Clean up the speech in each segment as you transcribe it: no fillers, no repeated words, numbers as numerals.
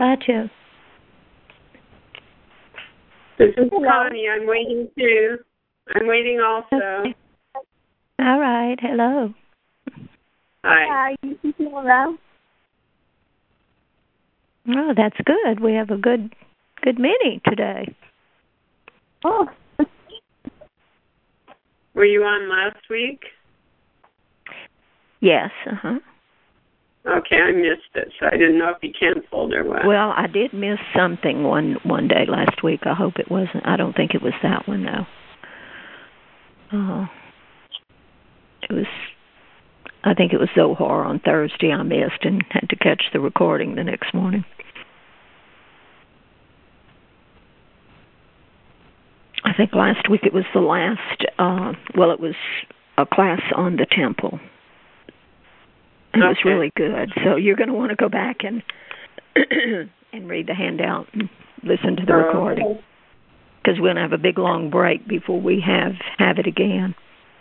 Gotcha. This is Connie. I'm waiting too. I'm waiting also. Okay. All right. Hello. Hi. This is Laura. Oh, that's good. We have a good many today. Oh. Were you on last week? Yes. Uh-huh. Okay, I missed it, so I didn't know if you canceled or what. Well, I did miss something one day last week. I hope it wasn't. I don't think it was that one though. It was. I think it was Zohar on Thursday. I missed and had to catch the recording the next morning. I think last week it was the last. Well, it was a class on the temple. It was really good. So you're going to want to go back and and read the handout and listen to the recording, because we're going to have a big long break before we have it again.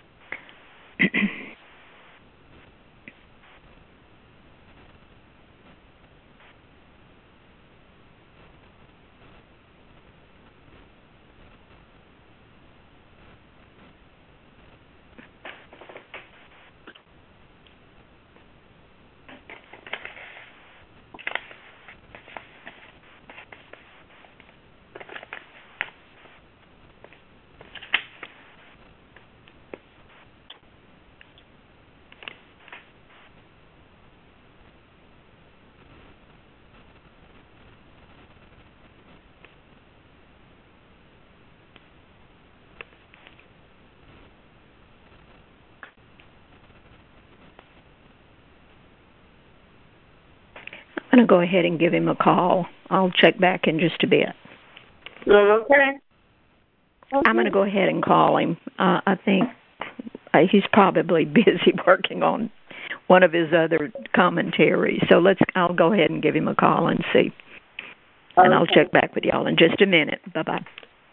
I'm going to go ahead and give him a call. I'll check back in just a bit. Okay. I'm going to go ahead and call him. I think he's probably busy working on one of his other commentaries. So I'll go ahead and give him a call and see. And I'll check back with y'all in just a minute. Bye-bye.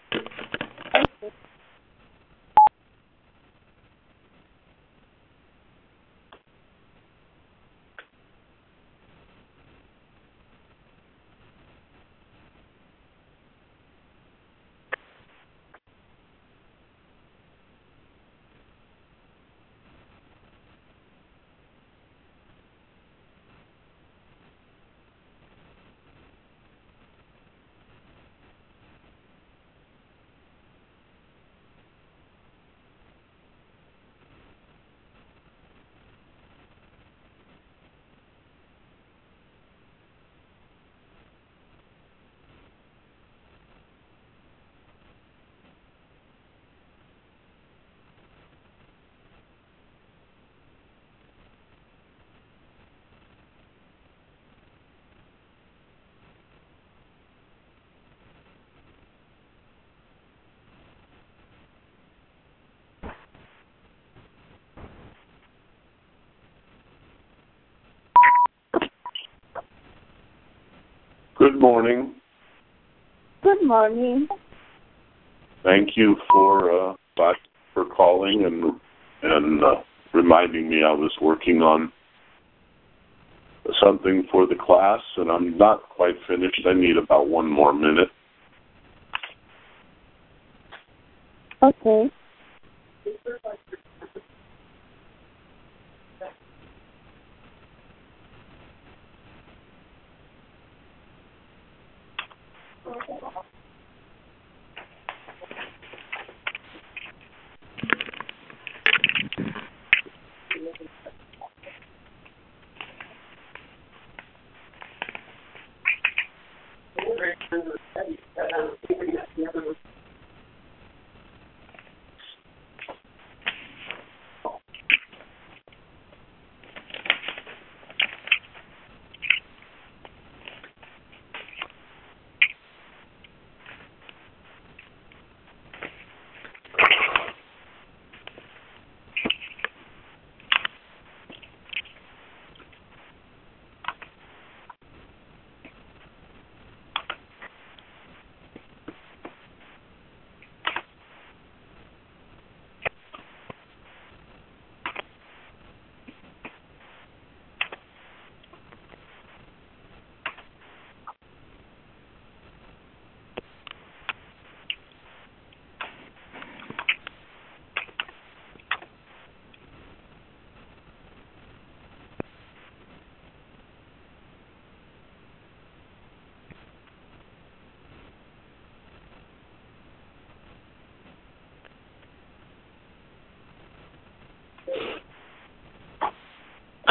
Good morning. Good morning. Thank you for calling and reminding me I was working on something for the class, and I'm not quite finished. I need about 1 more minute. Okay.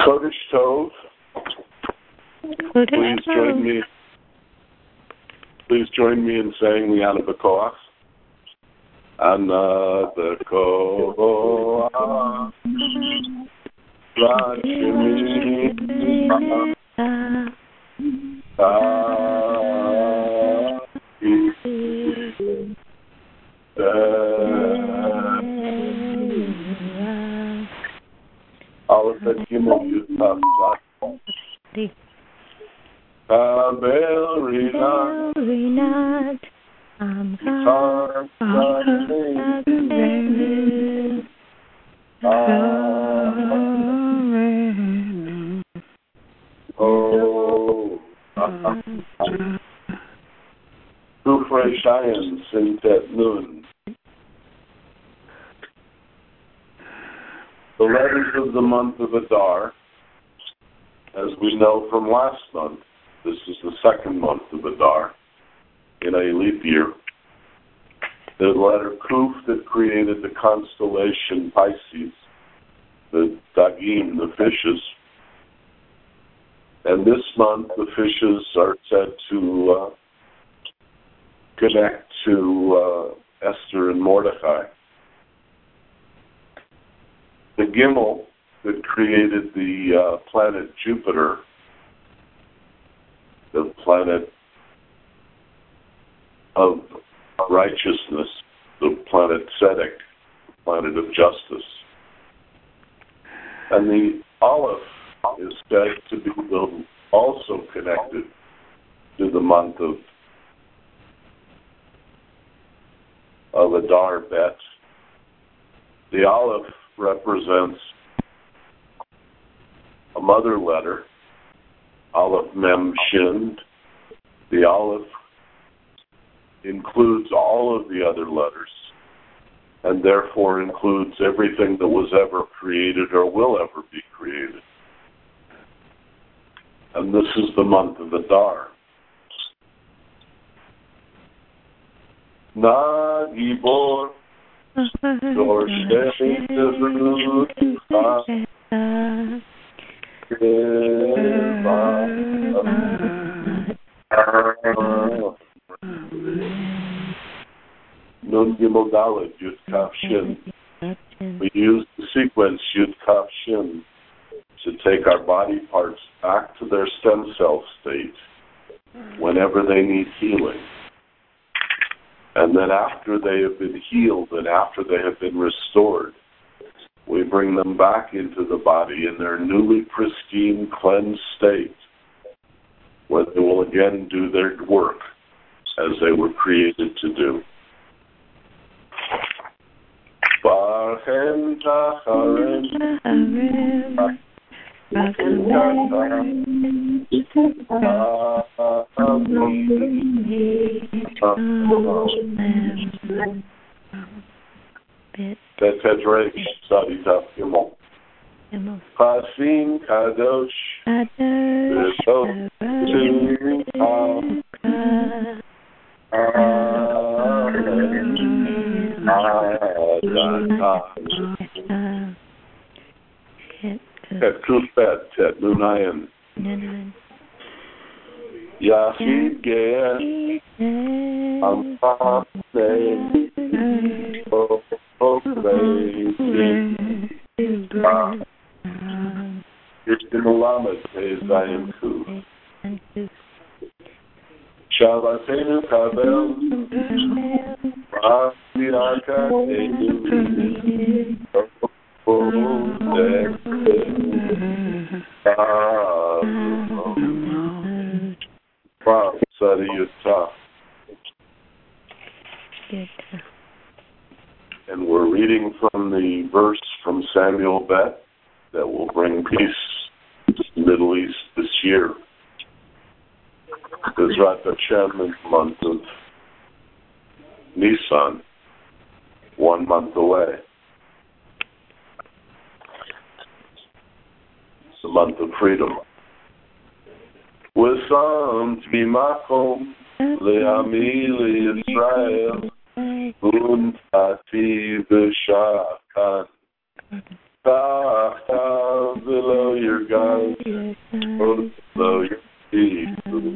Kodesh Tov. Please join me in saying the Ana B'Koach. Ana B'Koach. Aleph et Gimel Yud Tav Tzad. Kabel Rinat Amkar Kufrei Shayin Sintet Nun. The letters of the month of Adar, as we know from last month, this is the second month of Adar in a leap year. The letter Kuf that created the constellation Pisces, the Dagim, the fishes. And this month the fishes are said to connect to Esther and Mordechai. The Gimel that created the planet Jupiter, the planet of righteousness, the planet Tzedek, the planet of justice. And the Aleph is said to be also connected to the month of Adar Bet. The Aleph represents a mother letter, Aleph Mem Shin. The Aleph includes all of the other letters and therefore includes everything that was ever created or will ever be created. And this is the month of Adar. Na Gibor Dor Shei Tezrut Nun Gimel Dalet Yud Kaf Shin. We use the sequence Yud Kaf Shin to take our body parts back to their stem cell state whenever they need healing. And then after they have been healed and after they have been restored, we bring them back into the body in their newly pristine, cleansed state, where they will again do their work as they were created to do. Tetrash Sadita Gimel. Pasim Kadosh Tet Kufet Tet Nunayan Yachid Ge'er Yishtimulamet Zayin Kuf Shalatenu Kabel Rafiaka Edu Sadiyutah. And we're reading from the verse from Samuel Bet that will bring peace to the Middle East this year. Bezrat Hashem in the month of Nisan, 1 month away. It's the month of freedom. Wisam Tmimakom Le'ami Le'Yisrael Untati B'Shakan below your God, below your feet.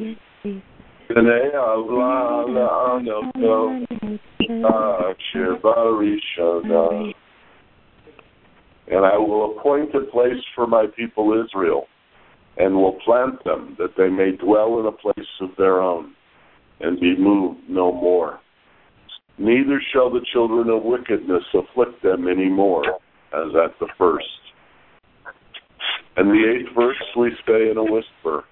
And I will appoint a place for my people Israel, and will plant them, that they may dwell in a place of their own, and be moved no more. Neither shall the children of wickedness afflict them any more, as at the first. And the 8th verse we say in a whisper.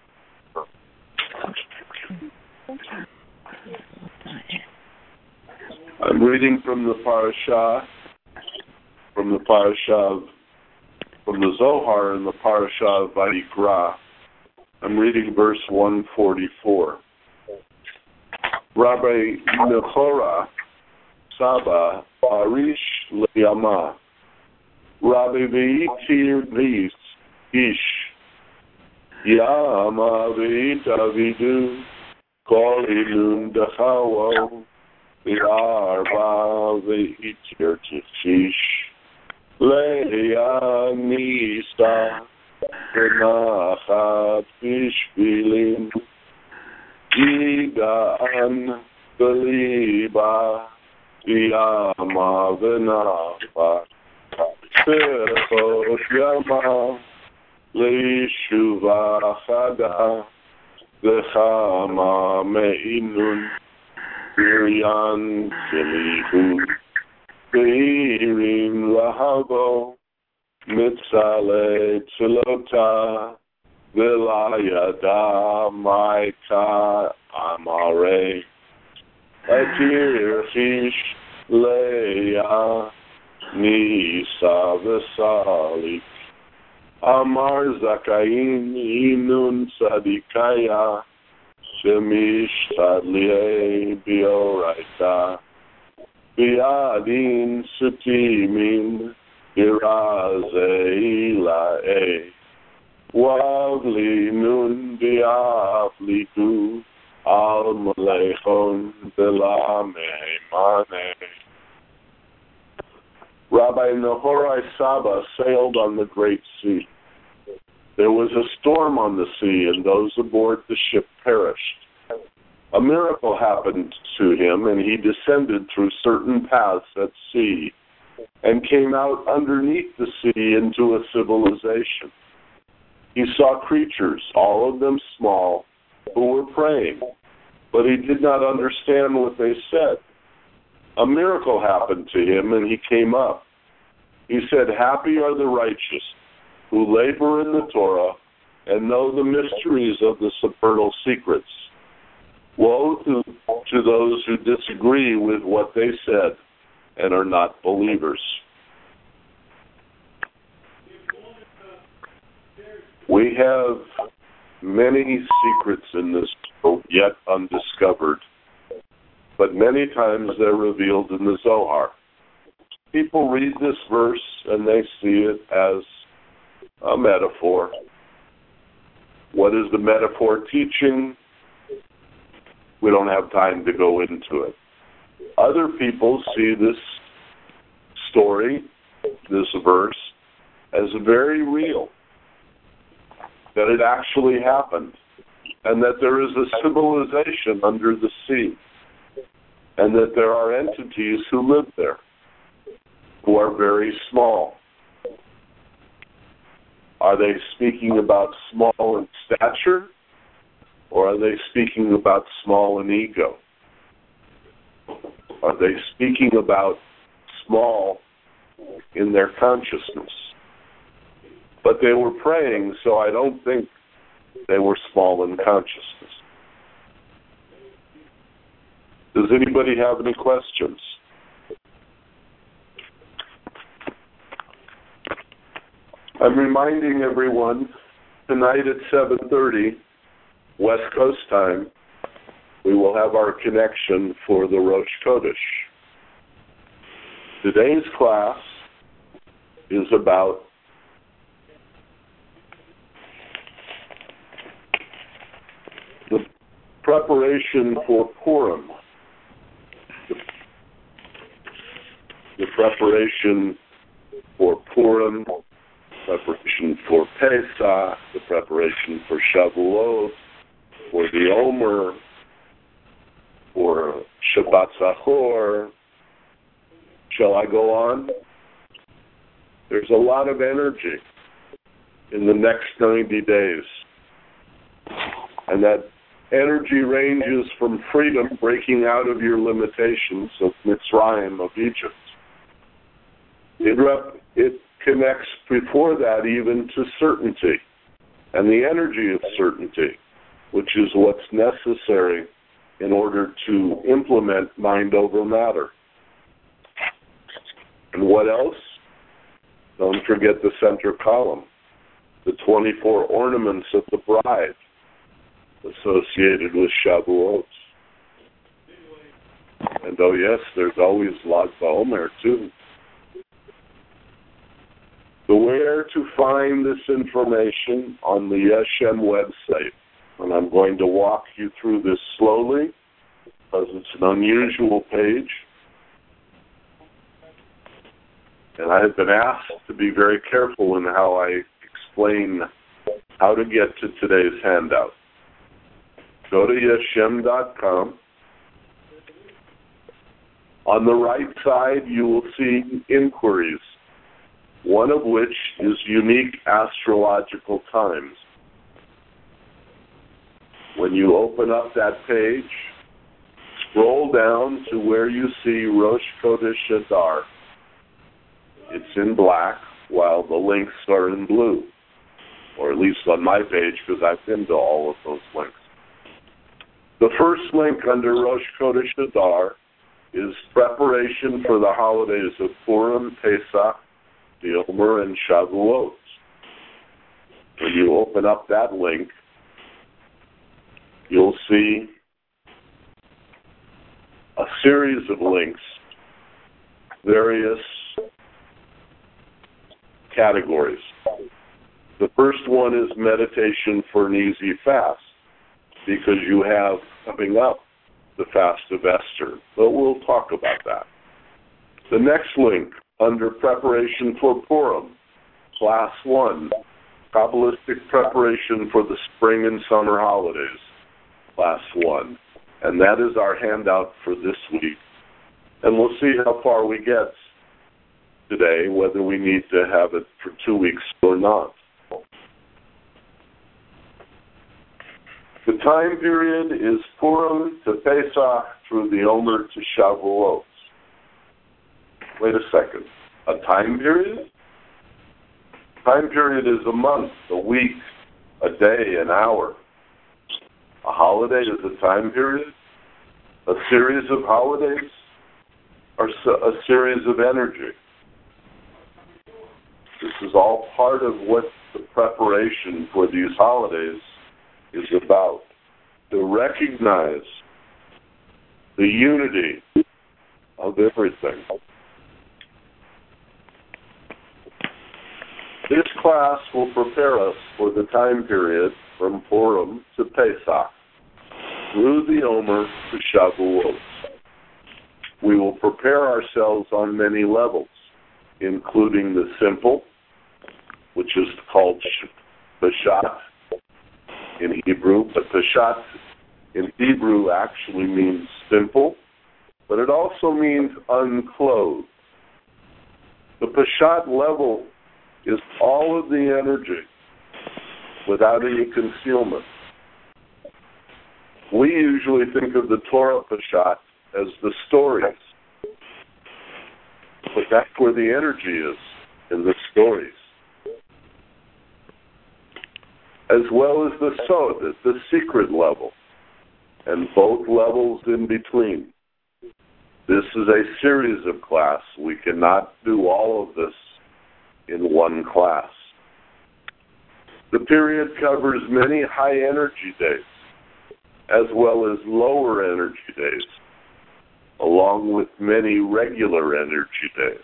I'm reading from the parashah, from the Zohar in the parashah of Vayikra. I'm reading verse 144. Rabbi Nechora Saba Arish Leyama Rabbi Veitir Vis Ish Yama Veita Vidu Kol Ilun Dachawo Arba Veitir Tifish Leia Nisa Benachat Fishbilin Igan Beliba Yama Venafa Serfot Yama Leishuva Chada Vechama Meinun Biryan Kelihu Beirim Lahabo Mitzale Tzilota Vilayada Maika Amare Atir Chish Leia Nisa Vesalik Amar Zakain Inun Sadikaya Shemish Tadliye Bioraita Biadin Sutimin Irazeilae Wavli Nun Biafliku Al Malechon Delamemane. Rabbi Nehorai Saba sailed on the Great Sea. There was a storm on the sea, and those aboard the ship perished. A miracle happened to him, and he descended through certain paths at sea and came out underneath the sea into a civilization. He saw creatures, all of them small, who were praying, but he did not understand what they said. A miracle happened to him, and he came up. He said, "Happy are the righteous, who labor in the Torah and know the mysteries of the supernal secrets. Woe to those who disagree with what they said and are not believers." We have many secrets in this world yet undiscovered, but many times they're revealed in the Zohar. People read this verse and they see it as a metaphor. What is the metaphor teaching? We don't have time to go into it. Other people see this story, this verse, as very real, that it actually happened, and that there is a civilization under the sea, and that there are entities who live there, who are very small. Are they speaking about small in stature, or are they speaking about small in ego? Are they speaking about small in their consciousness? But they were praying, so I don't think they were small in consciousness. Does anybody have any questions? I'm reminding everyone, tonight at 7:30, West Coast time, we will have our connection for the Rosh Chodesh. Today's class is about the preparation for Purim. The preparation for Purim preparation for Pesach, the preparation for Shavuot, for the Omer, for Shabbat Zachor. Shall I go on? There's a lot of energy in the next 90 days. And that energy ranges from freedom, breaking out of your limitations of Mitzrayim, of Egypt. It connects before that even to certainty and the energy of certainty, which is what's necessary in order to implement mind over matter. And what else? Don't forget the center column, the 24 ornaments of the bride associated with Shavuot. And oh yes, there's always Lag BaOmer too. So where to find this information on the Yeshem website? And I'm going to walk you through this slowly because it's an unusual page. And I have been asked to be very careful in how I explain how to get to today's handout. Go to Yeshem.com. On the right side, you will see inquiries, one of which is unique astrological times. When you open up that page, scroll down to where you see Rosh Chodesh Adar. It's in black, while the links are in blue, or at least on my page, because I've been to all of those links. The first link under Rosh Chodesh Adar is preparation for the holidays of Purim, Pesach, the Omer, and Shavuot. When you open up that link, you'll see a series of links, various categories. The first one is meditation for an easy fast, because you have coming up the fast of Esther, but we'll talk about that. The next link, under preparation for Purim, Class 1, Kabbalistic preparation for the spring and summer holidays, Class 1. And that is our handout for this week. And we'll see how far we get today, whether we need to have it for 2 weeks or not. The time period is Purim to Pesach through the Omer to Shavuot. Wait a second. A time period? Time period is a month, a week, a day, an hour. A holiday is a time period. A series of holidays are a series of energy. This is all part of what the preparation for these holidays is about. To recognize the unity of everything. This class will prepare us for the time period from Purim to Pesach, through the Omer to Shavuot. We will prepare ourselves on many levels, including the simple, which is called Peshat in Hebrew, but Peshat in Hebrew actually means simple, but it also means unclothed. The Peshat level is all of the energy without any concealment. We usually think of the Torah Peshat as the stories, but that's where the energy is, in the stories. As well as the Sod, the secret level, and both levels in between. This is a series of class. We cannot do all of this in one class. The period covers many high energy days, as well as lower energy days, along with many regular energy days.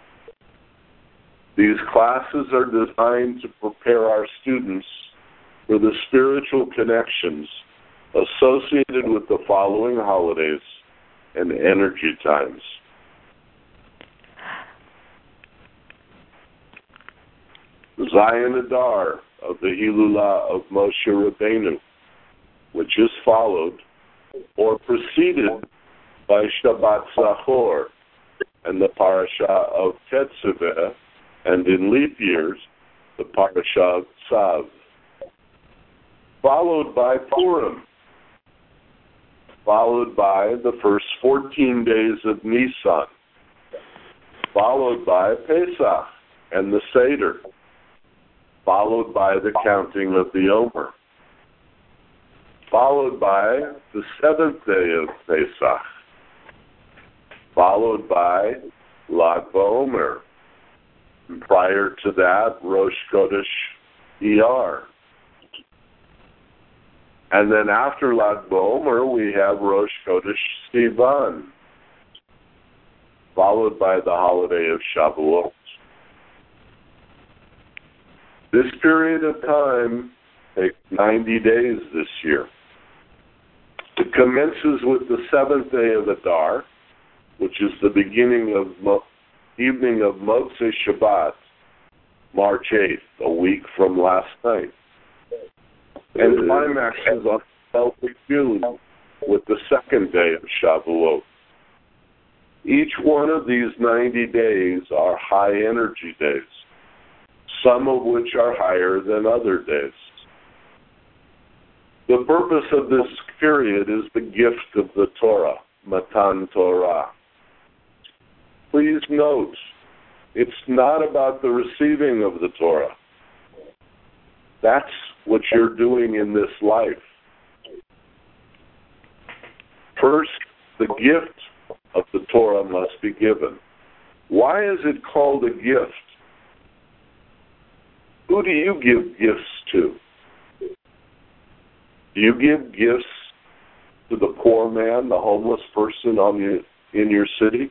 These classes are designed to prepare our students for the spiritual connections associated with the following holidays and energy times. There's Zion Adar of the Hilulah of Moshe Rabbeinu, which is followed or preceded by Shabbat Zachor and the parasha of Tetzaveh, and in leap years, the parasha of Tzav. Followed by Purim, followed by the first 14 days of Nisan, followed by Pesach and the Seder, followed by the counting of the Omer, followed by the seventh day of Pesach, followed by Lag BaOmer, and prior to that, Rosh Chodesh Iyar. And then after Lag BaOmer, we have Rosh Chodesh Sivan, followed by the holiday of Shavuot. This period of time takes 90 days this year. It commences with the seventh day of Adar, which is the beginning of evening of Motzei Shabbat, March 8th, a week from last night. And climaxes on 12th of June with the second day of Shavuot. Each one of these 90 days are high energy days, some of which are higher than other days. The purpose of this period is the gift of the Torah, Matan Torah. Please note, it's not about the receiving of the Torah. That's what you're doing in this life. First, the gift of the Torah must be given. Why is it called a gift? Who do you give gifts to? Do you give gifts to the poor man, the homeless person in your city?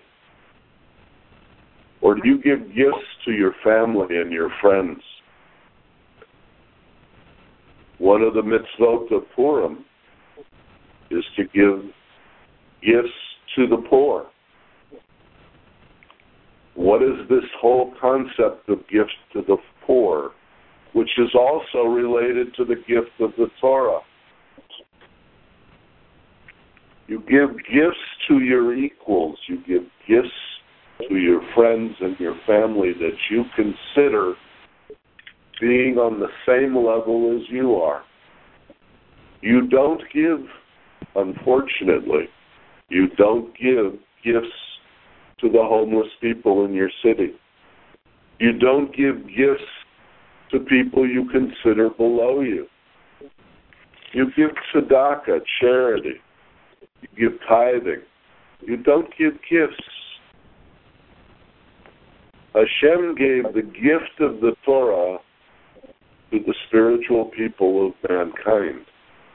Or do you give gifts to your family and your friends? One of the mitzvot of Purim is to give gifts to the poor. What is this whole concept of gifts to the poor, which is also related to the gift of the Torah? You give gifts to your equals. You give gifts to your friends and your family that you consider being on the same level as you are. You don't give, unfortunately, you don't give gifts to the homeless people in your city. You don't give gifts to people you consider below you. You give tzedakah, charity. You give tithing. You don't give gifts. Hashem gave the gift of the Torah to the spiritual people of mankind.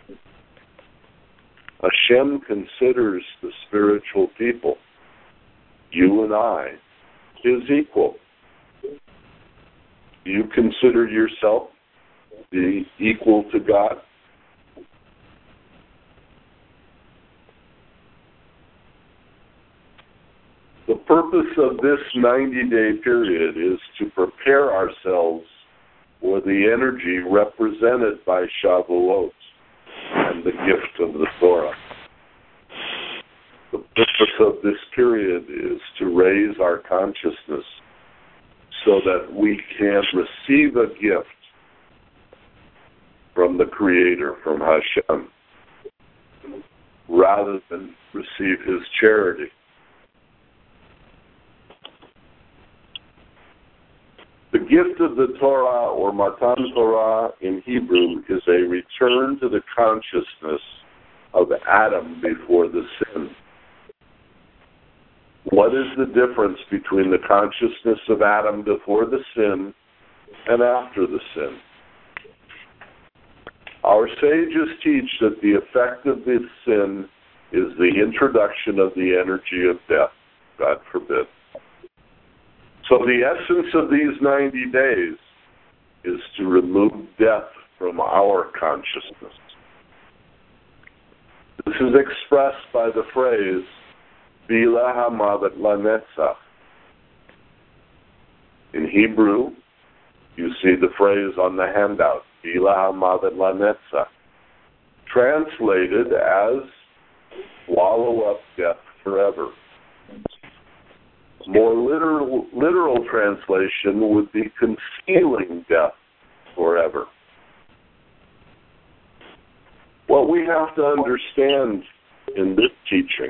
Hashem considers the spiritual people, you and I, his equal. Do you consider yourself the equal to God? The purpose of this 90-day period is to prepare ourselves for the energy represented by Shavuot and the gift of the Torah. The purpose of this period is to raise our consciousness so that we can receive a gift from the Creator, from Hashem, rather than receive His charity. The gift of the Torah, or Matan Torah in Hebrew, is a return to the consciousness of Adam before the sin. What is the difference between the consciousness of Adam before the sin and after the sin? Our sages teach that the effect of this sin is the introduction of the energy of death, God forbid. So the essence of these 90 days is to remove death from our consciousness. This is expressed by the phrase, Bila hamavet lanetzach. In Hebrew, You see the phrase on the handout, Bila Hamavet Lanetza, translated as swallow up death forever. More literal translation would be concealing death forever. What we have to understand in this teaching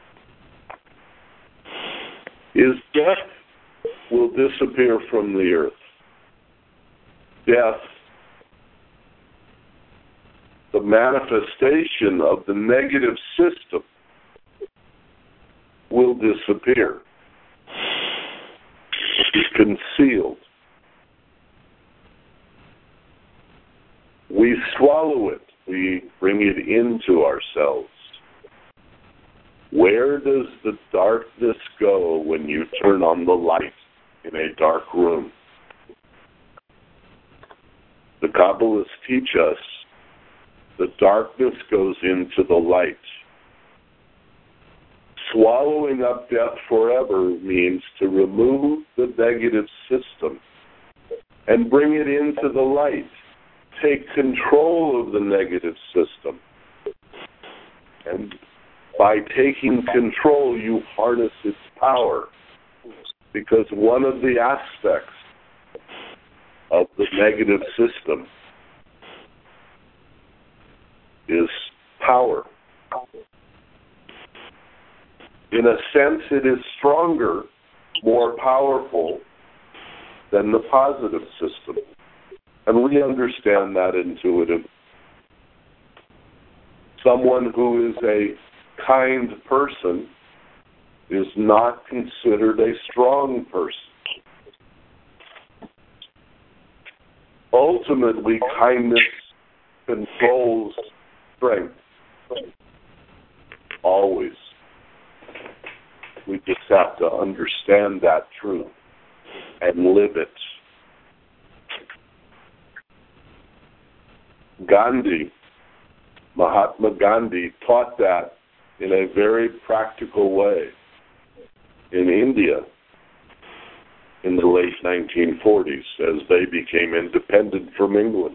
is death will disappear from the earth. Death, the manifestation of the negative system, will disappear. Be concealed. We swallow it. We bring it into ourselves. Where does the darkness go when you turn on the light in a dark room? The Kabbalists teach us the darkness goes into the light. Swallowing up death forever means to remove the negative system and bring it into the light. Take control of the negative system. And by taking control, you harness its power. Because one of the aspects of the negative system is power. In a sense, it is stronger, more powerful than the positive system. And we understand that intuitively. Someone who is a kind person is not considered a strong person. Ultimately, kindness controls strength. Always. We just have to understand that truth and live it. Mahatma Gandhi taught that in a very practical way in India in the late 1940s as they became independent from England.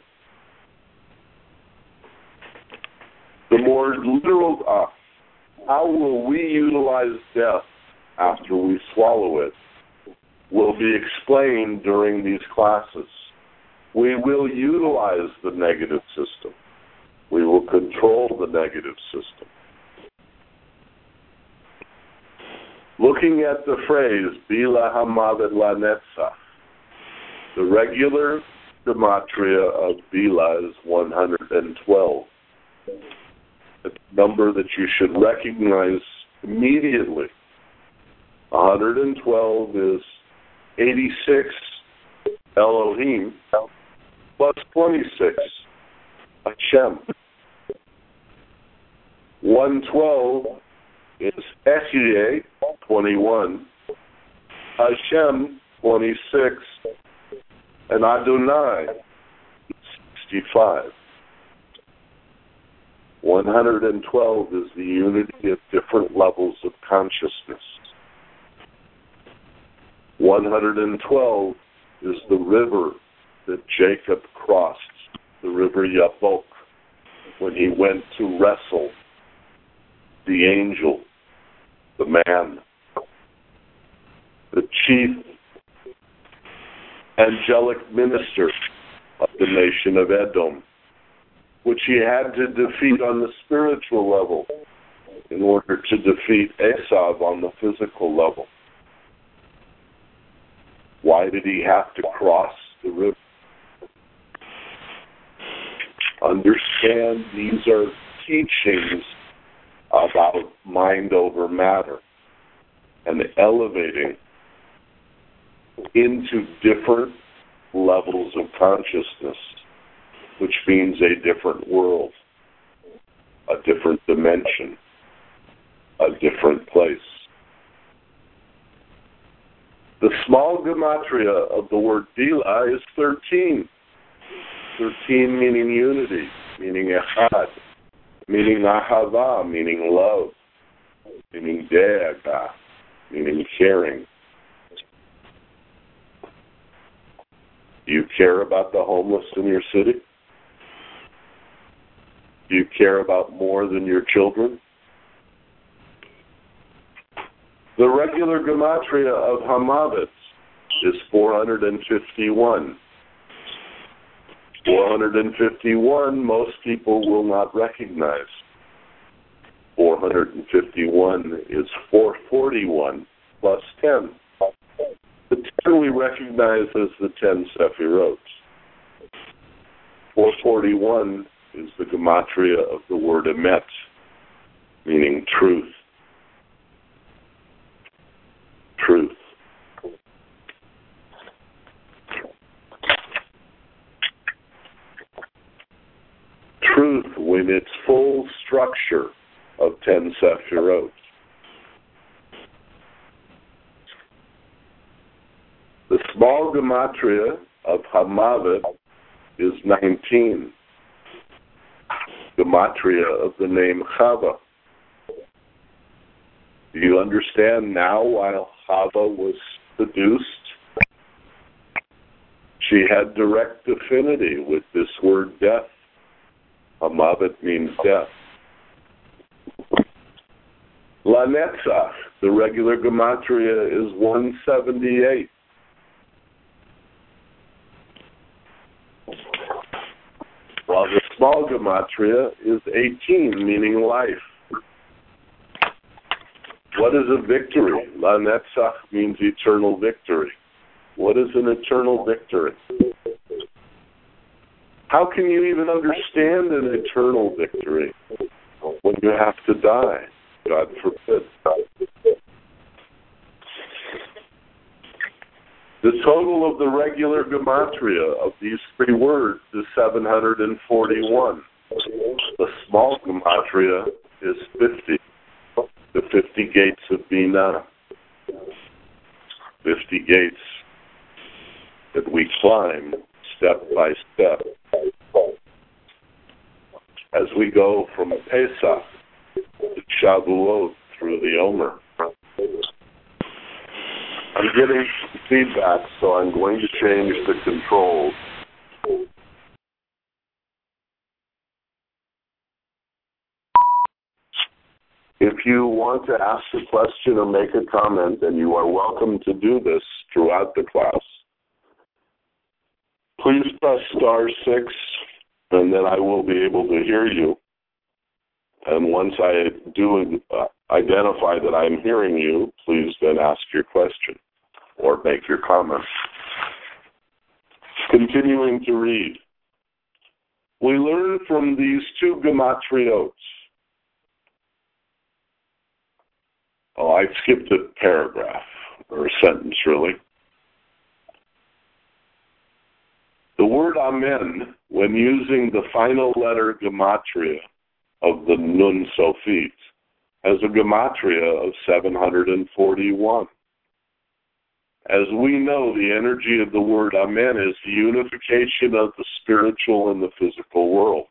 The more literal, how will we utilize death after we swallow it, will be explained during these classes. We will utilize the negative system. We will control the negative system. Looking at the phrase, Bila Hamavet Lanetza, the regular gematria of Bila is 112. A number that you should recognize immediately. 112 is 86 Elohim plus 26 Hashem. 112 is Ehyeh, 21, Hashem, 26, and Adonai, 65. 112 is the unity of different levels of consciousness. 112 is the river that Jacob crossed, the river Yabok, when he went to wrestle the angel, the man, the chief angelic minister of the nation of Edom, which he had to defeat on the spiritual level in order to defeat Esav on the physical level. Why did he have to cross the river? Understand these are teachings about mind over matter and elevating into different levels of consciousness, which means a different world, a different dimension, a different place. The small gematria of the word Bila is 13. 13 meaning unity, meaning echad, meaning ahava, meaning love, meaning de'aga, meaning caring. Do you care about the homeless in your city? Do you care about more than your children? The regular gematria of Hamavet is 451. 451, most people will not recognize. 451 is 441 plus 10. The 10 we recognize as the 10 Sephirot. 441 is the gematria of the word emet, meaning truth. Truth. Truth in its full structure of 10 Sephirot. The small gematria of Hamavet is 19. Gematria of the name Chava. Do you understand now why Chava was seduced? She had direct affinity with this word death. Hamavet means death. La Netzach, the regular gematria, is 178. While the small gematria is 18, meaning life. What is a victory? La Netzach means eternal victory. What is an eternal victory? How can you even understand an eternal victory when you have to die? God forbid. The total of the regular gematria of these three words is 741. The small gematria is 50. The 50 gates of Binah. 50 gates that we climb step by step as we go from Pesach to Shavuot through the Omer. I'm getting feedback, so I'm going to change the controls. If you want to ask a question or make a comment, and you are welcome to do this throughout the class, please press *6, and then I will be able to hear you. And once I do identify that I'm hearing you, please then ask your question or make your comment. Continuing to read. We learn from these two gematriot. Oh, I skipped a paragraph, or a sentence, really. The word Amen, when using the final letter gematria of the Nun Sophit, has a gematria of 741. As we know, the energy of the word Amen is the unification of the spiritual and the physical worlds.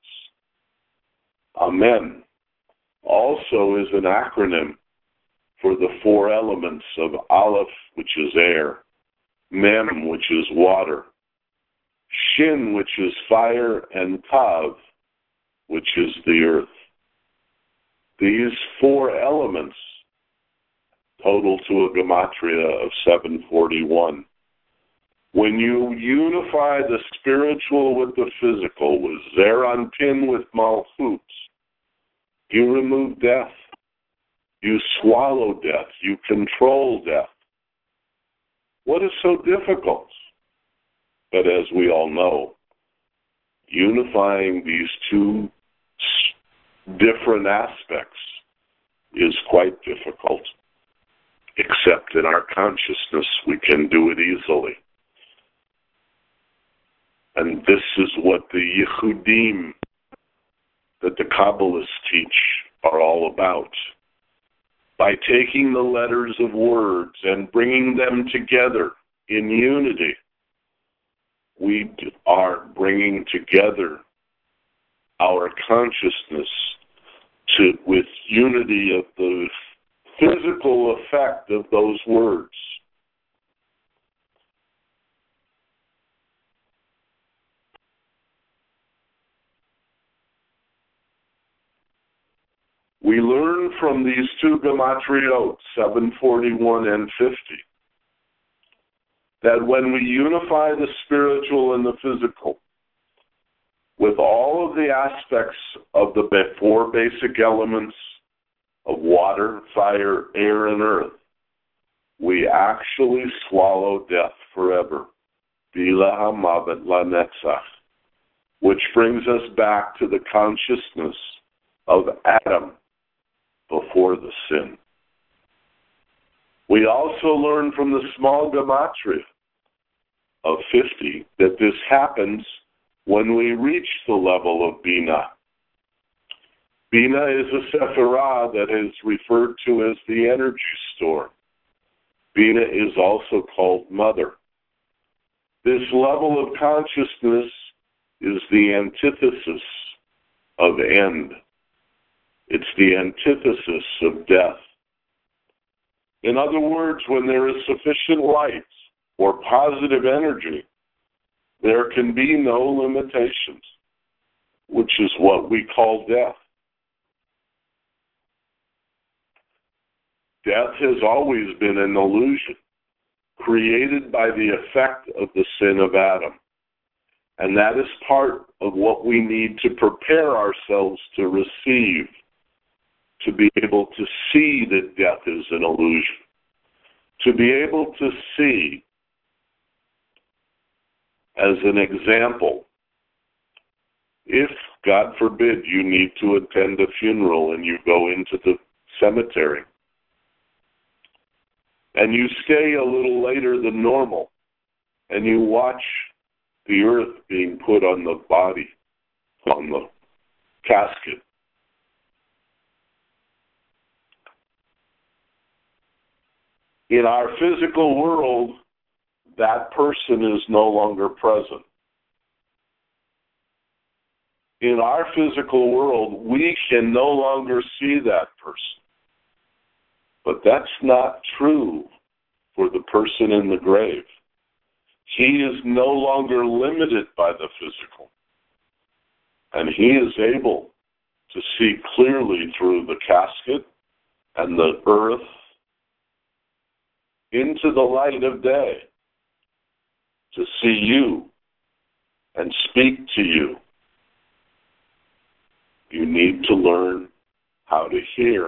Amen also is an acronym for the four elements of Aleph, which is air, Mem, which is water, Shin, which is fire, and Tav, which is the earth. These four elements total to a gematria of 741. When you unify the spiritual with the physical, with Zeranpin with Malchut, you remove death. You swallow death. You control death. What is so difficult? But as we all know, unifying these two different aspects is quite difficult. Except in our consciousness, we can do it easily. And this is what the Yehudim that the Kabbalists teach are all about. By taking the letters of words and bringing them together in unity, we are bringing together our consciousness with unity of the physical effect of those words. We learn from these two gematriot, 741 and 50, that when we unify the spiritual and the physical with all of the aspects of the four basic elements of water, fire, air, and earth, we actually swallow death forever. Bila hamavet lanetzach, which brings us back to the consciousness of Adam before the sin. We also learn from the small gematria of 50 that this happens when we reach the level of Bina. Bina is a sephirah that is referred to as the energy store. Bina is also called Mother. This level of consciousness is the antithesis of end. It's the antithesis of death. In other words, when there is sufficient light or positive energy, there can be no limitations, which is what we call death. Death has always been an illusion created by the effect of the sin of Adam. And that is part of what we need to prepare ourselves to receive, to be able to see that death is an illusion, to be able to see, as an example, if, God forbid, you need to attend a funeral and you go into the cemetery, and you stay a little later than normal, and you watch the earth being put on the body, on the casket. In our physical world, that person is no longer present. In our physical world, we can no longer see that person. But that's not true for the person in the grave. He is no longer limited by the physical. And he is able to see clearly through the casket and the earth into the light of day, to see you and speak to you. You need to learn how to hear.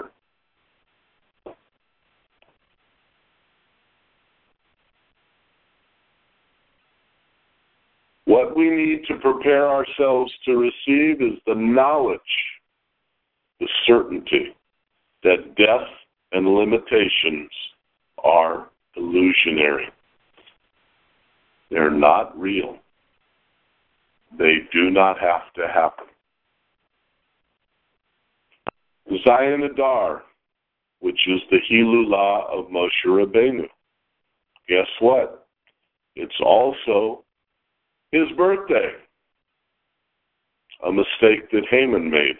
What we need to prepare ourselves to receive is the knowledge, the certainty that death and limitations are illusionary. They're not real. They do not have to happen. Zion Adar, which is the Hilulah of Moshe Rabbeinu. Guess what? It's also his birthday. A mistake that Haman made.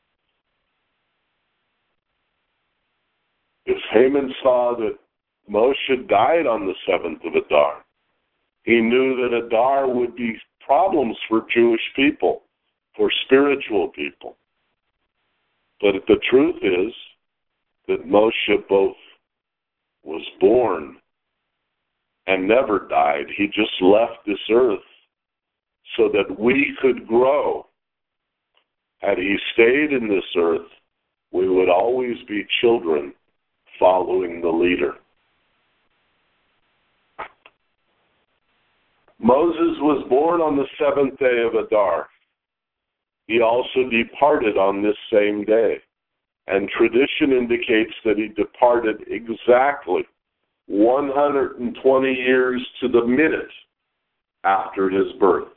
If Haman saw that Moshe died on the 7th of Adar, he knew that Adar would be problems for Jewish people, for spiritual people. But the truth is that Moshe both was born and never died. He just left this earth so that we could grow. Had he stayed in this earth, we would always be children following the leader. Moses was born on the 7th day of Adar. He also departed on this same day. And tradition indicates that he departed exactly 120 years to the minute after his birth.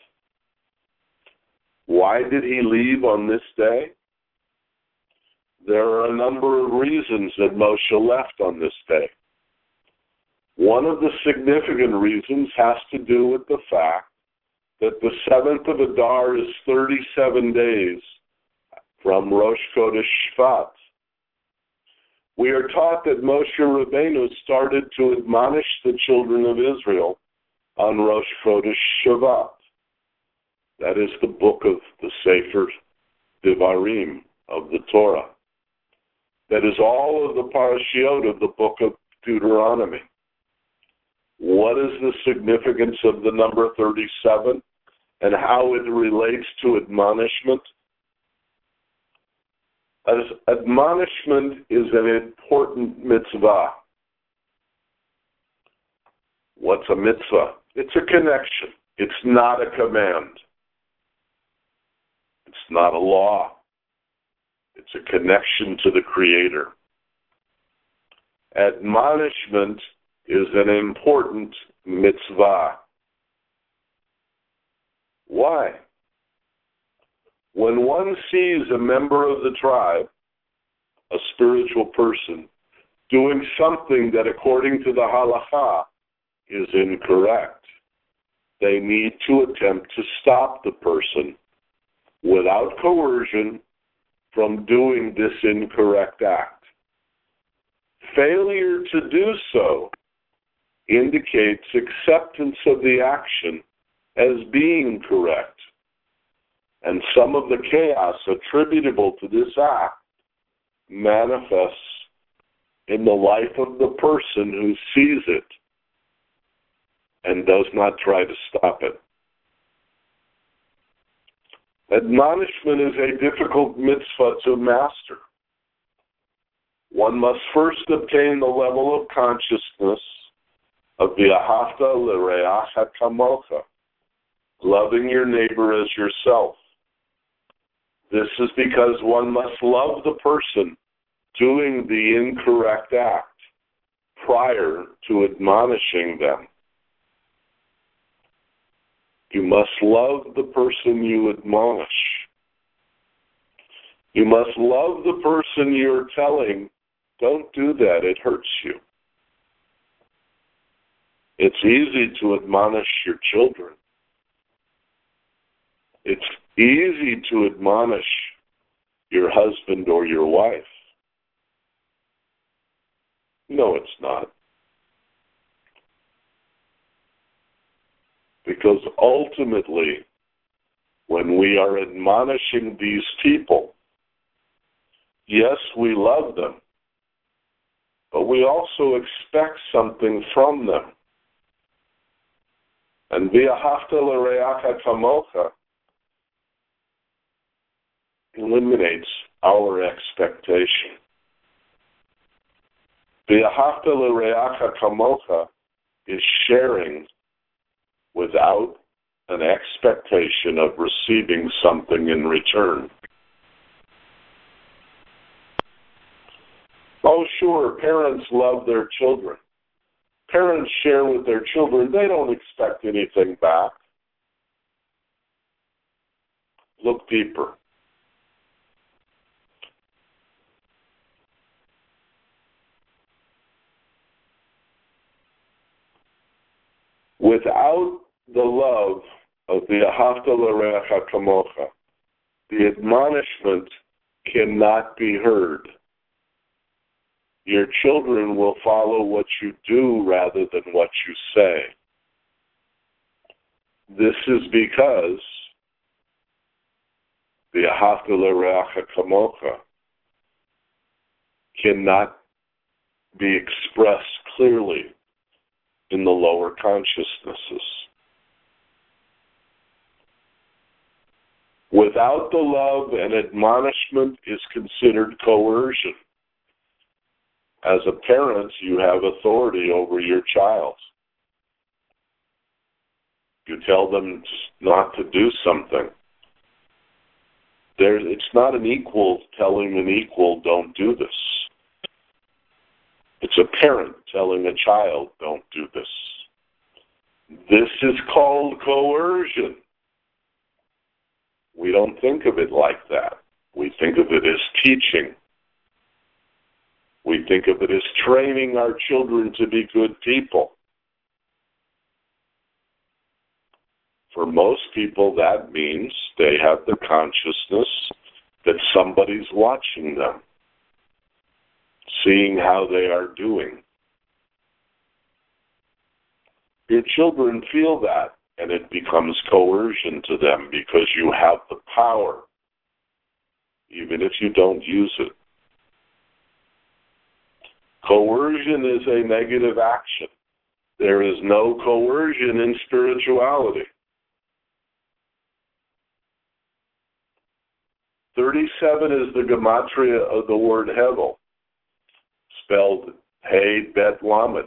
Why did he leave on this day? There are a number of reasons that Moshe left on this day. One of the significant reasons has to do with the fact that the 7th of Adar is 37 days from Rosh Chodesh Shvat. We are taught that Moshe Rabbeinu started to admonish the children of Israel on Rosh Chodesh Shvat. That is the book of the Sefer Devarim of the Torah. That is all of the parashiot of the book of Deuteronomy. What is the significance of the number 37 and how it relates to admonishment? As admonishment is an important mitzvah. What's a mitzvah? It's a connection. It's not a command. It's not a law. It's a connection to the Creator. Admonishment is an important mitzvah. Why? When one sees a member of the tribe, a spiritual person, doing something that according to the halakha is incorrect, they need to attempt to stop the person without coercion from doing this incorrect act. Failure to do so indicates acceptance of the action as being correct. And some of the chaos attributable to this act manifests in the life of the person who sees it and does not try to stop it. Admonishment is a difficult mitzvah to master. One must first obtain the level of consciousness of v'ahavta l'reacha kamocha, loving your neighbor as yourself. This is because one must love the person doing the incorrect act prior to admonishing them. You must love the person you admonish. You must love the person you're telling, don't do that, it hurts you. It's easy to admonish your children. It's easy to admonish your husband or your wife. No, it's not. Because ultimately, when we are admonishing these people, yes, we love them, but we also expect something from them. And v'ahavta l'reacha kamocha eliminates our expectation. V'ahavta l'reacha kamocha is sharing without an expectation of receiving something in return. Oh, sure, parents love their children. Parents share with their children. They don't expect anything back. Look deeper. Without the love of the v'ahavta l'reacha kamocha, the admonishment cannot be heard. Your children will follow what you do rather than what you say. This is because the v'ahavta l'reacha kamocha cannot be expressed clearly in the lower consciousnesses. Without the love, and admonishment is considered coercion. As a parent, you have authority over your child. You tell them not to do something. It's not an equal telling an equal, don't do this. It's a parent telling a child, don't do this. This is called coercion. We don't think of it like that. We think of it as teaching. We think of it as training our children to be good people. For most people, that means they have the consciousness that somebody's watching them, seeing how they are doing. Your children feel that, and it becomes coercion to them because you have the power, even if you don't use it. Coercion is a negative action. There is no coercion in spirituality. 37 is the gematria of the word Hevel, spelled He Bet Lamed,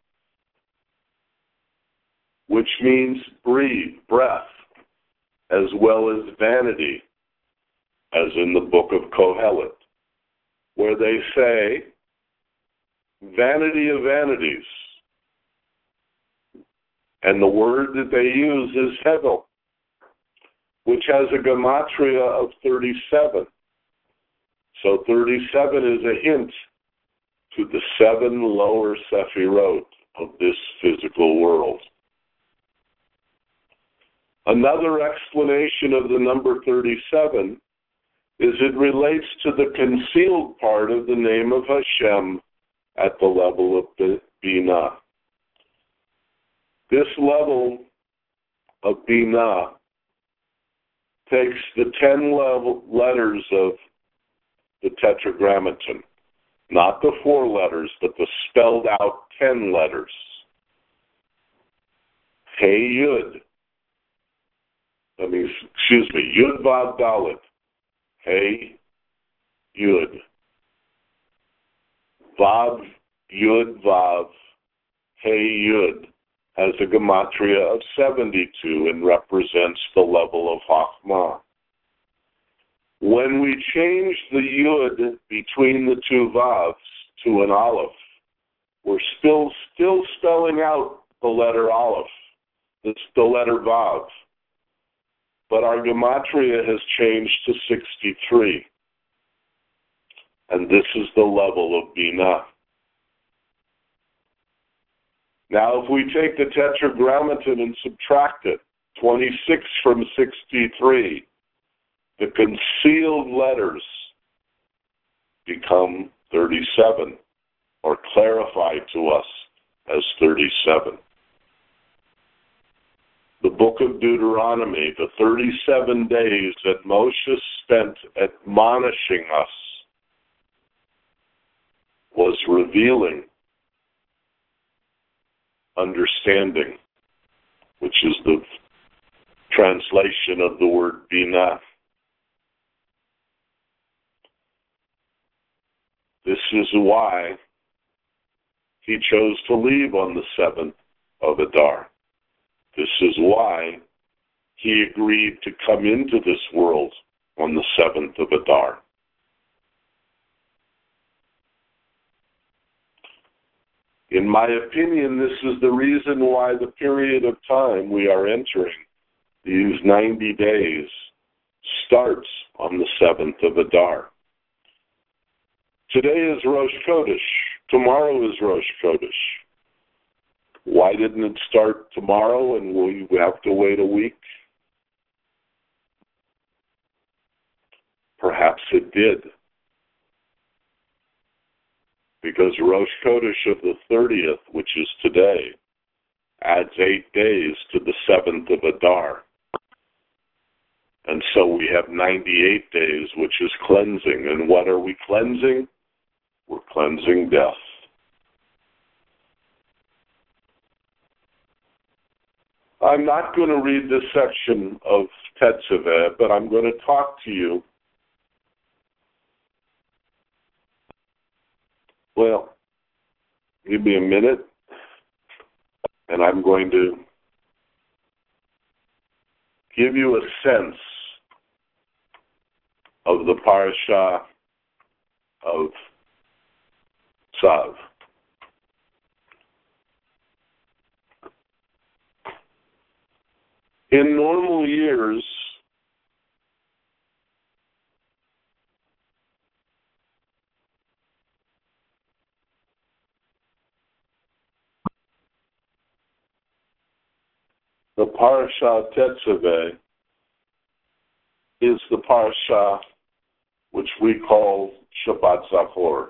which means breathe, breath, as well as vanity, as in the book of Kohelet, where they say, vanity of vanities. And the word that they use is Hevel, which has a gematria of 37. So 37 is a hint to the 7 lower sephirot of this physical world. Another explanation of the number 37 is it relates to the concealed part of the name of Hashem at the level of the Binah. This level of Binah takes the 10 letters of the Tetragrammaton, not the 4 letters, but the spelled out 10 letters. Hey Yud. Yud Vav Dalet. Hey Yud. Vav Yud Vav. Hey Yud has a gematria of 72 and represents the level of Chachmah. When we change the Yud between the 2 Vavs to an Aleph, we're still spelling out the letter Aleph. It's the letter Vav. But our gematria has changed to 63. And this is the level of Binah. Now, if we take the Tetragrammaton and subtract it, 26 from 63, the concealed letters become 37, or clarified to us as 37. The book of Deuteronomy, the 37 days that Moshe spent admonishing us, was revealing understanding, which is the translation of the word Binah. This is why he chose to leave on the 7th of Adar. This is why he agreed to come into this world on the 7th of Adar. In my opinion, this is the reason why the period of time we are entering, these 90 days, starts on the 7th of Adar. Today is Rosh Chodesh. Tomorrow is Rosh Chodesh. Why didn't it start tomorrow and will you have to wait a week? Perhaps it did. Because Rosh Chodesh of the 30th, which is today, adds 8 days to the 7th of Adar. And so we have 98 days, which is cleansing. And what are we cleansing? We're cleansing death. I'm not going to read this section of Tetzaveh, but I'm going to talk to you. Well, give me a minute, and I'm going to give you a sense of the parasha of Tzav. In normal years, the parasha Tetzaveh is the parasha which we call Shabbat Zachor.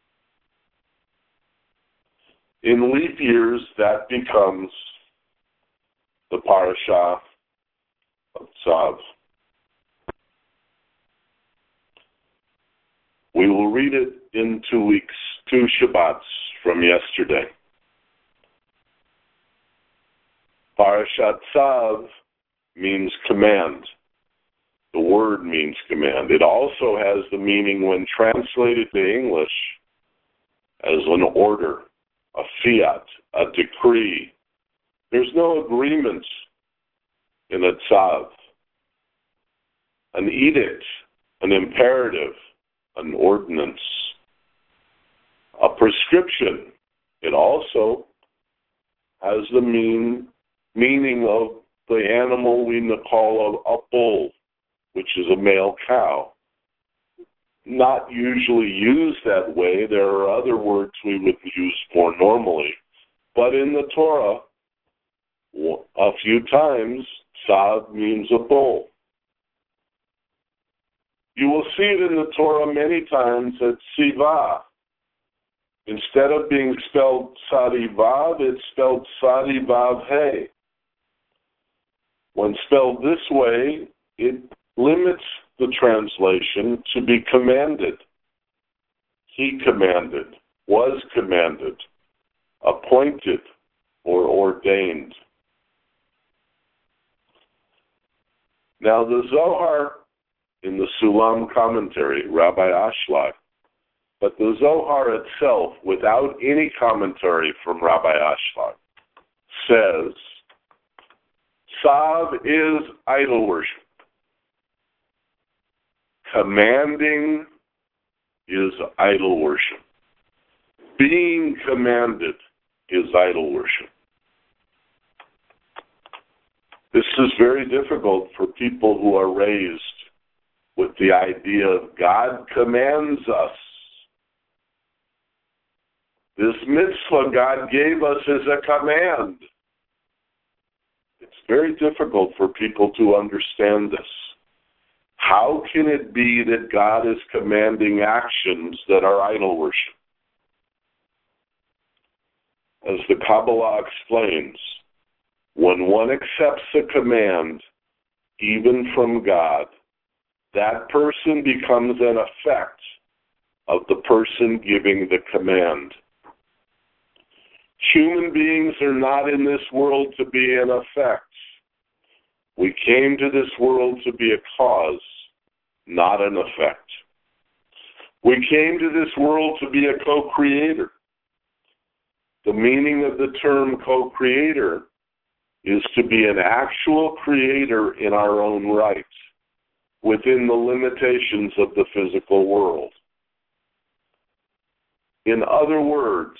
In leap years, that becomes the parasha of Tzav. We will read it in 2 weeks' 2 Shabbats from yesterday. Parashat Tzav means command. The word means command. It also has the meaning, when translated to English, as an order, a fiat, a decree. There's no agreement in a tzav. An edict, an imperative, an ordinance, a prescription. It also has the meaning of the animal we call a bull, which is a male cow. Not usually used that way. There are other words we would use more normally. But in the Torah, a few times, tzav means a bull. You will see it in the Torah many times at Siva. Instead of being spelled Tzadi-Vav, it's spelled Tzadi-Vav-He. When spelled this way, it limits the translation to be commanded. He commanded, was commanded, appointed, or ordained. Now the Zohar, in the Sulam commentary, Rabbi Ashlag, but the Zohar itself, without any commentary from Rabbi Ashlag, says, Tzav is idol worship. Commanding is idol worship. Being commanded is idol worship. This is very difficult for people who are raised with the idea of God commands us. This mitzvah God gave us is a command. It's very difficult for people to understand this. How can it be that God is commanding actions that are idol worship? As the Kabbalah explains, when one accepts a command, even from God, that person becomes an effect of the person giving the command. Human beings are not in this world to be an effect. We came to this world to be a cause, not an effect. We came to this world to be a co-creator. The meaning of the term co-creator is to be an actual creator in our own right, within the limitations of the physical world. In other words,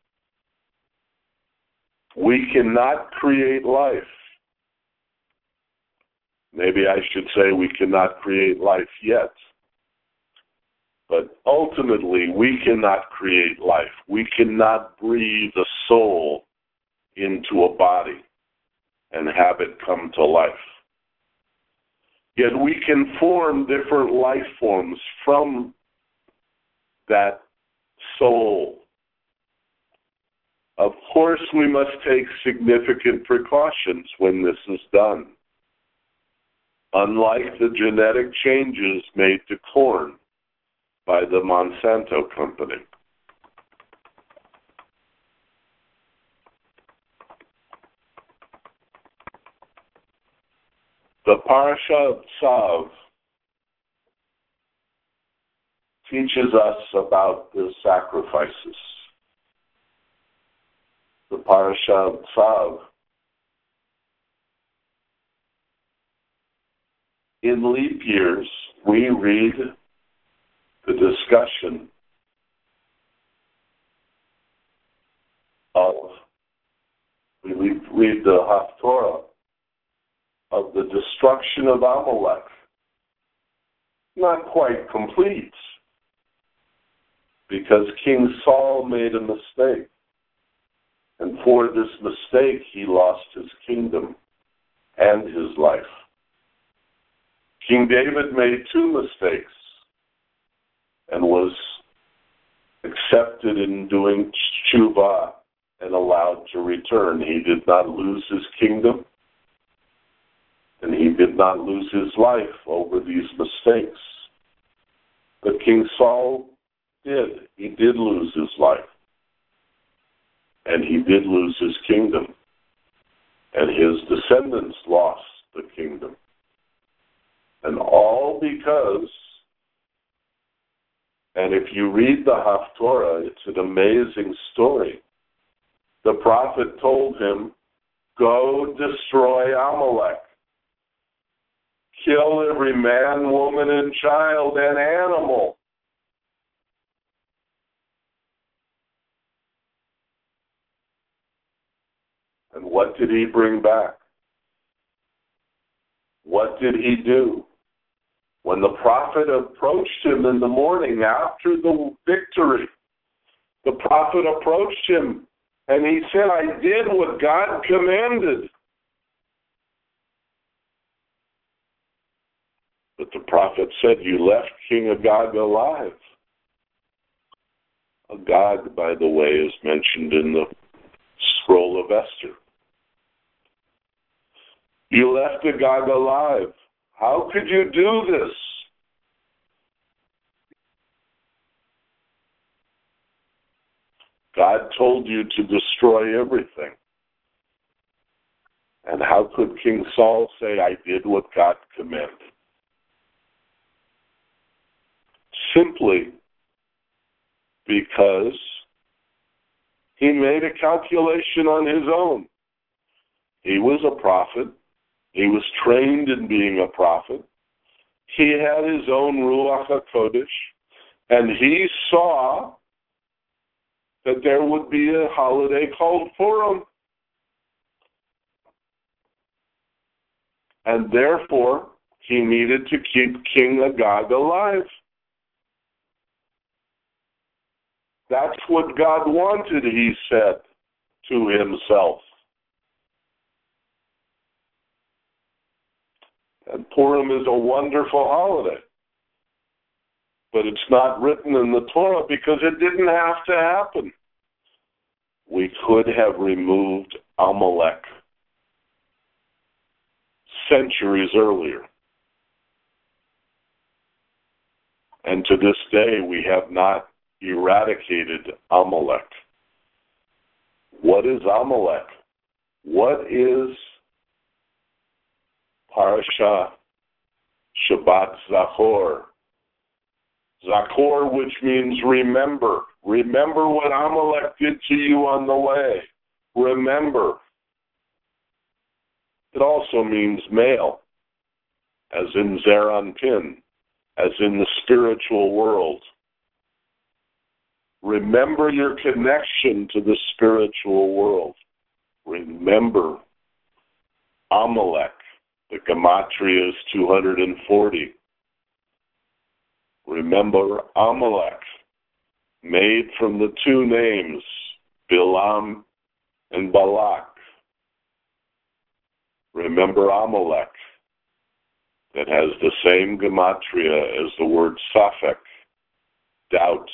we cannot create life. Maybe I should say we cannot create life yet. But ultimately, we cannot create life. We cannot breathe a soul into a body and have it come to life. Yet we can form different life forms from that soul. Of course, we must take significant precautions when this is done. Unlike the genetic changes made to corn by the Monsanto company. The Parasha of Tzav teaches us about the sacrifices. The Parasha of Tzav, in leap years, we read the discussion of, we read the Haftorah of the destruction of Amalek. Not quite complete, because King Saul made a mistake. And for this mistake, he lost his kingdom and his life. King David made 2 mistakes and was accepted in doing tshuva and allowed to return. He did not lose his kingdom, and he did not lose his life over these mistakes. But King Saul did. He did lose his life. And he did lose his kingdom. And his descendants lost the kingdom. And all because, and if you read the Haftorah, it's an amazing story. The prophet told him, go destroy Amalek. Kill every man, woman, and child and animal. And what did he bring back? What did he do? When the prophet approached him in the morning after the victory, the prophet approached him and he said, I did what God commanded. But the prophet said, you left King Agag alive. Agag, by the way, is mentioned in the scroll of Esther. You left Agag alive. How could you do this? God told you to destroy everything. And how could King Saul say, I did what God commanded? Simply because he made a calculation on his own. He was a prophet. He was trained in being a prophet. He had his own Ruach HaKodesh, and he saw that there would be a holiday called Purim. And therefore, he needed to keep King Agag alive. That's what God wanted, he said to himself. And Purim is a wonderful holiday. But it's not written in the Torah because it didn't have to happen. We could have removed Amalek centuries earlier. And to this day, we have not eradicated Amalek. What is Amalek? What is Parasha Shabbat Zachor? Zachor, which means remember. Remember what Amalek did to you on the way. Remember. It also means male, as in Zeranpin, as in the spiritual world. Remember your connection to the spiritual world. Remember Amalek. The Gematria is 240. Remember Amalek, made from the two names, Bilam and Balak. Remember Amalek, that has the same Gematria as the word Safek, doubt.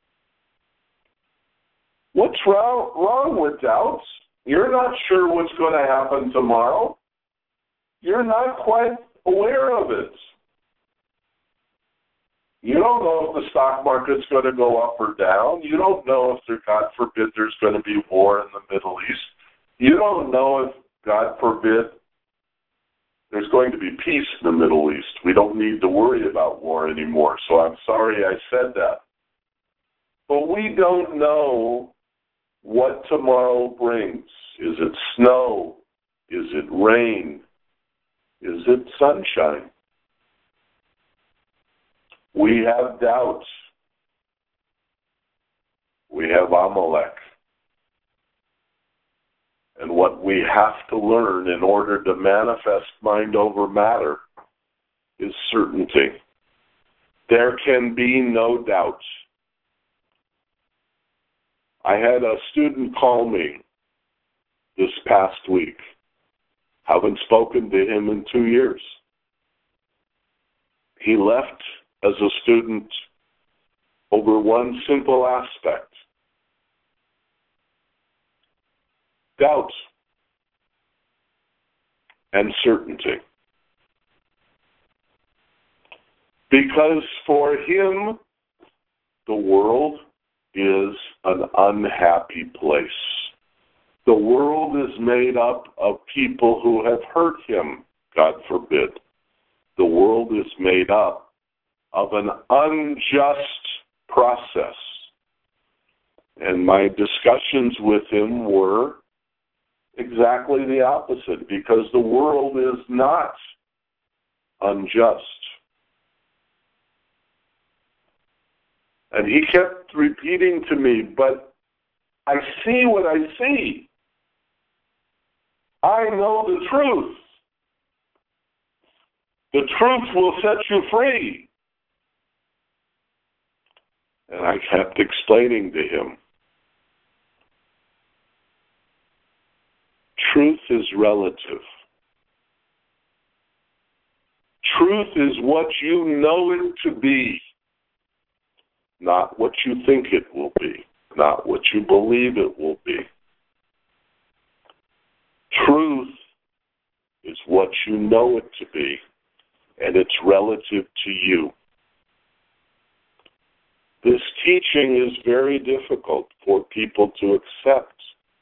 What's wrong with doubts? You're not sure what's going to happen tomorrow. You're not quite aware of it. You don't know if the stock market's going to go up or down. You don't know if, God forbid, there's going to be war in the Middle East. You don't know if, God forbid, there's going to be peace in the Middle East. We don't need to worry about war anymore. So I'm sorry I said that. But we don't know what tomorrow brings. Is it snow? Is it rain? Is it sunshine? We have doubts. We have Amalek. And what we have to learn in order to manifest mind over matter is certainty. There can be no doubts. I had a student call me this past week. Haven't spoken to him in 2 years. He left as a student over one simple aspect. Doubt and certainty. Because for him, the world is an unhappy place. The world is made up of people who have hurt him, God forbid. The world is made up of an unjust process. And my discussions with him were exactly the opposite, because the world is not unjust. And he kept repeating to me, but I see what I see. I know the truth. The truth will set you free. And I kept explaining to him, truth is relative. Truth is what you know it to be, not what you think it will be, not what you believe it will be. Truth is what you know it to be, and it's relative to you. This teaching is very difficult for people to accept.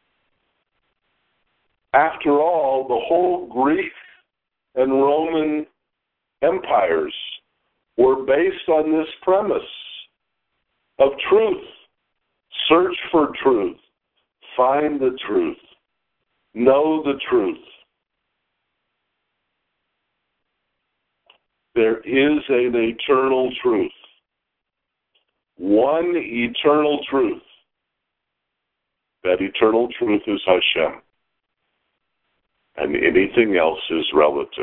After all, the whole Greek and Roman empires were based on this premise of truth. Search for truth. Find the truth. Know the truth. There is an eternal truth. One eternal truth. That eternal truth is Hashem. And anything else is relative.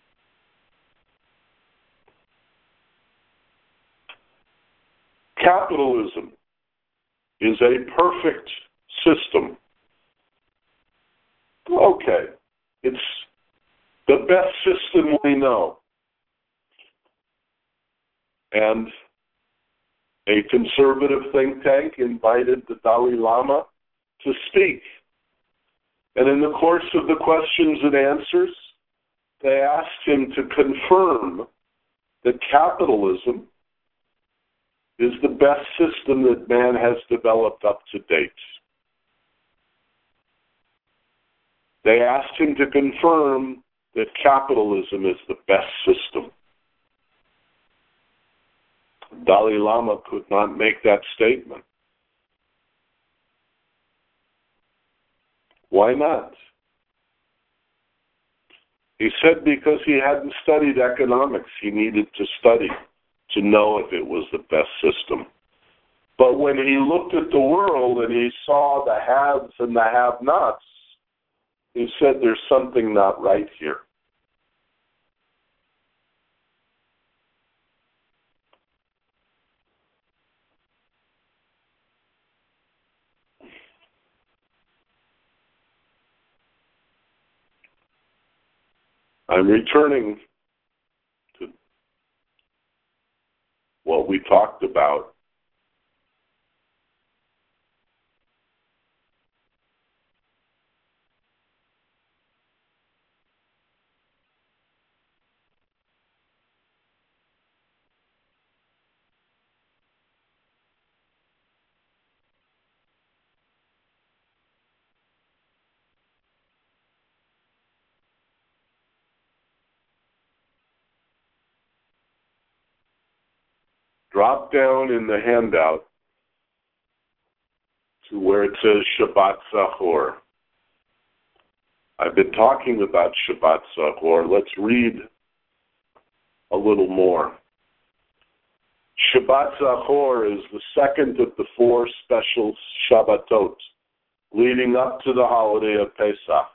Capitalism is a perfect system. Okay, it's the best system we know. And a conservative think tank invited the Dalai Lama to speak. And in the course of the questions and answers, they asked him to confirm that capitalism is the best system that man has developed up to date. They asked him to confirm that capitalism is the best system. Dalai Lama could not make that statement. Why not? He said because he hadn't studied economics, he needed to study to know if it was the best system. But when he looked at the world and he saw the haves and the have-nots, he said there's something not right here. I'm returning to what we talked about. Drop down in the handout to where it says Shabbat Zachor. I've been talking about Shabbat Zachor. Let's read a little more. Shabbat Zachor is the second of the 4 special Shabbatot leading up to the holiday of Pesach.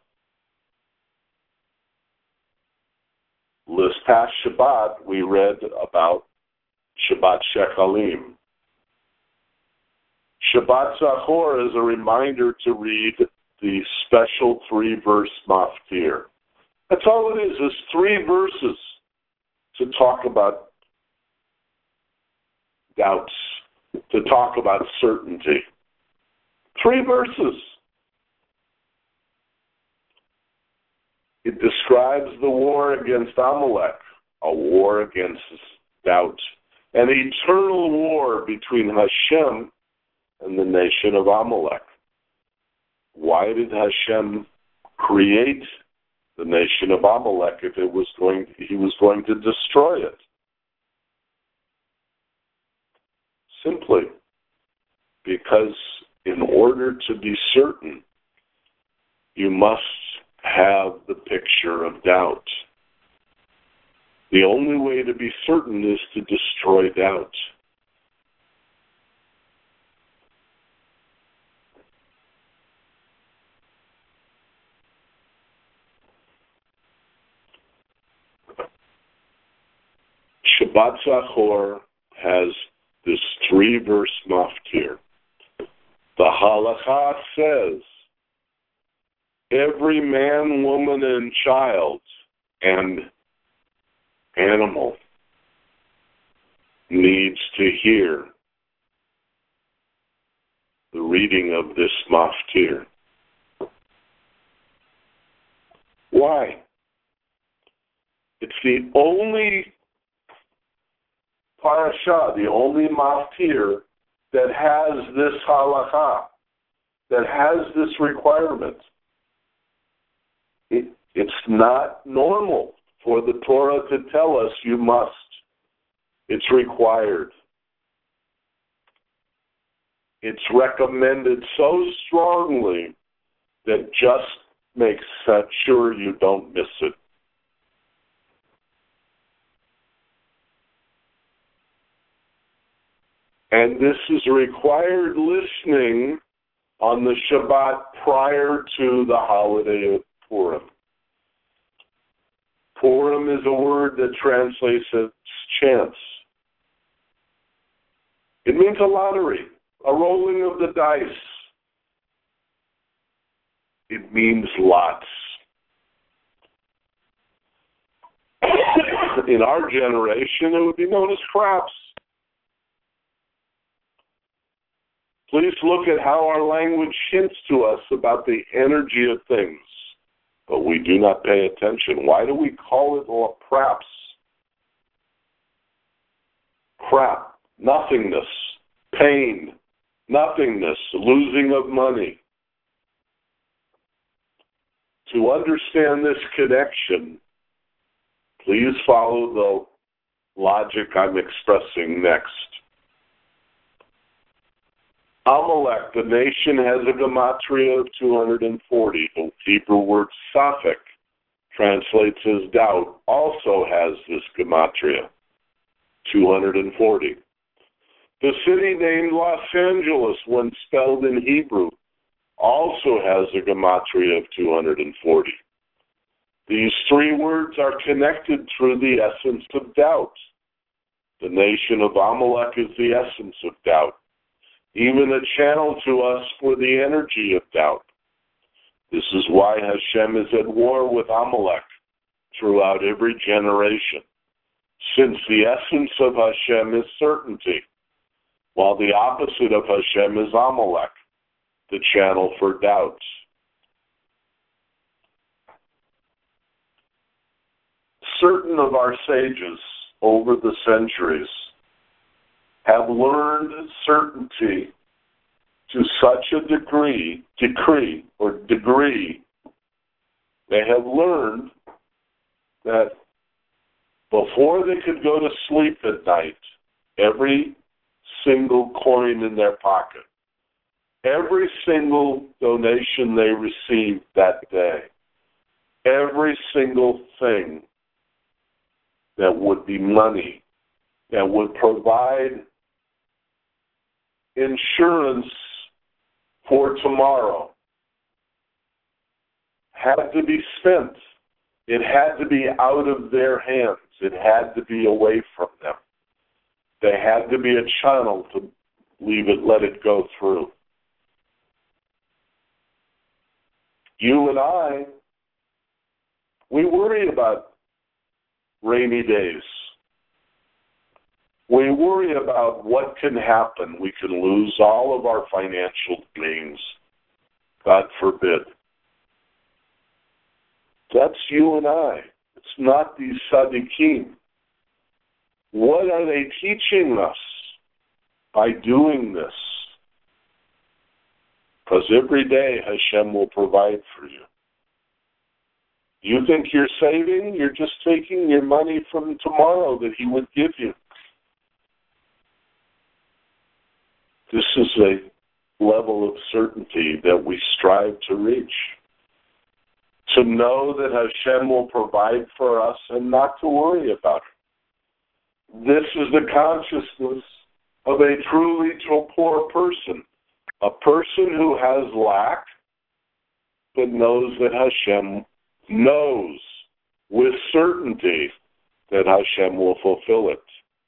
This past Shabbat, we read about Shabbat Shekalim. Shabbat Zachor is a reminder to read the special 3-verse Maftir. That's all it is 3 verses to talk about doubts, to talk about certainty. 3 verses. It describes the war against Amalek, a war against doubt, an eternal war between Hashem and the nation of Amalek. Why did Hashem create the nation of Amalek if he was going to destroy it? Simply because in order to be certain, you must have the picture of doubt. The only way to be certain is to destroy doubt. Shabbat Zachor has this 3-verse maftir. The halakha says, every man, woman, and child and animal needs to hear the reading of this maftir. Why? It's the only parasha, the only maftir that has this halakha, that has this requirement. It's not normal for the Torah to tell us you must. It's required. It's recommended so strongly that just make sure you don't miss it. And this is required listening on the Shabbat prior to the holiday of Purim. Purim is a word that translates as chance. It means a lottery, a rolling of the dice. It means lots. In our generation, it would be known as craps. Please look at how our language hints to us about the energy of things, but we do not pay attention. Why do we call it craps? Crap, nothingness, pain, nothingness, losing of money. To understand this connection, please follow the logic I'm expressing next. Amalek, the nation, has a gematria of 240. The Hebrew word Safek translates as doubt, also has this gematria, 240. The city named Los Angeles, when spelled in Hebrew, also has a gematria of 240. These 3 words are connected through the essence of doubt. The nation of Amalek is the essence of doubt, even a channel to us for the energy of doubt. This is why Hashem is at war with Amalek throughout every generation, since the essence of Hashem is certainty, while the opposite of Hashem is Amalek, the channel for doubts. Certain of our sages over the centuries have learned certainty to such a degree, they have learned that before they could go to sleep at night, every single coin in their pocket, every single donation they received that day, every single thing that would be money, that would provide insurance for tomorrow, had to be spent. It had to be out of their hands. It had to be away from them. There had to be a channel to let it go through. You and I, we worry about rainy days. We worry about what can happen. We can lose all of our financial gains. God forbid. That's you and I. It's not these tzaddikim. What are they teaching us by doing this? Because every day Hashem will provide for you. You think you're saving? You're just taking your money from tomorrow that He would give you. This is a level of certainty that we strive to reach. To know that Hashem will provide for us and not to worry about it. This is the consciousness of a truly poor person. A person who has lack, but knows that Hashem knows with certainty that Hashem will fulfill it.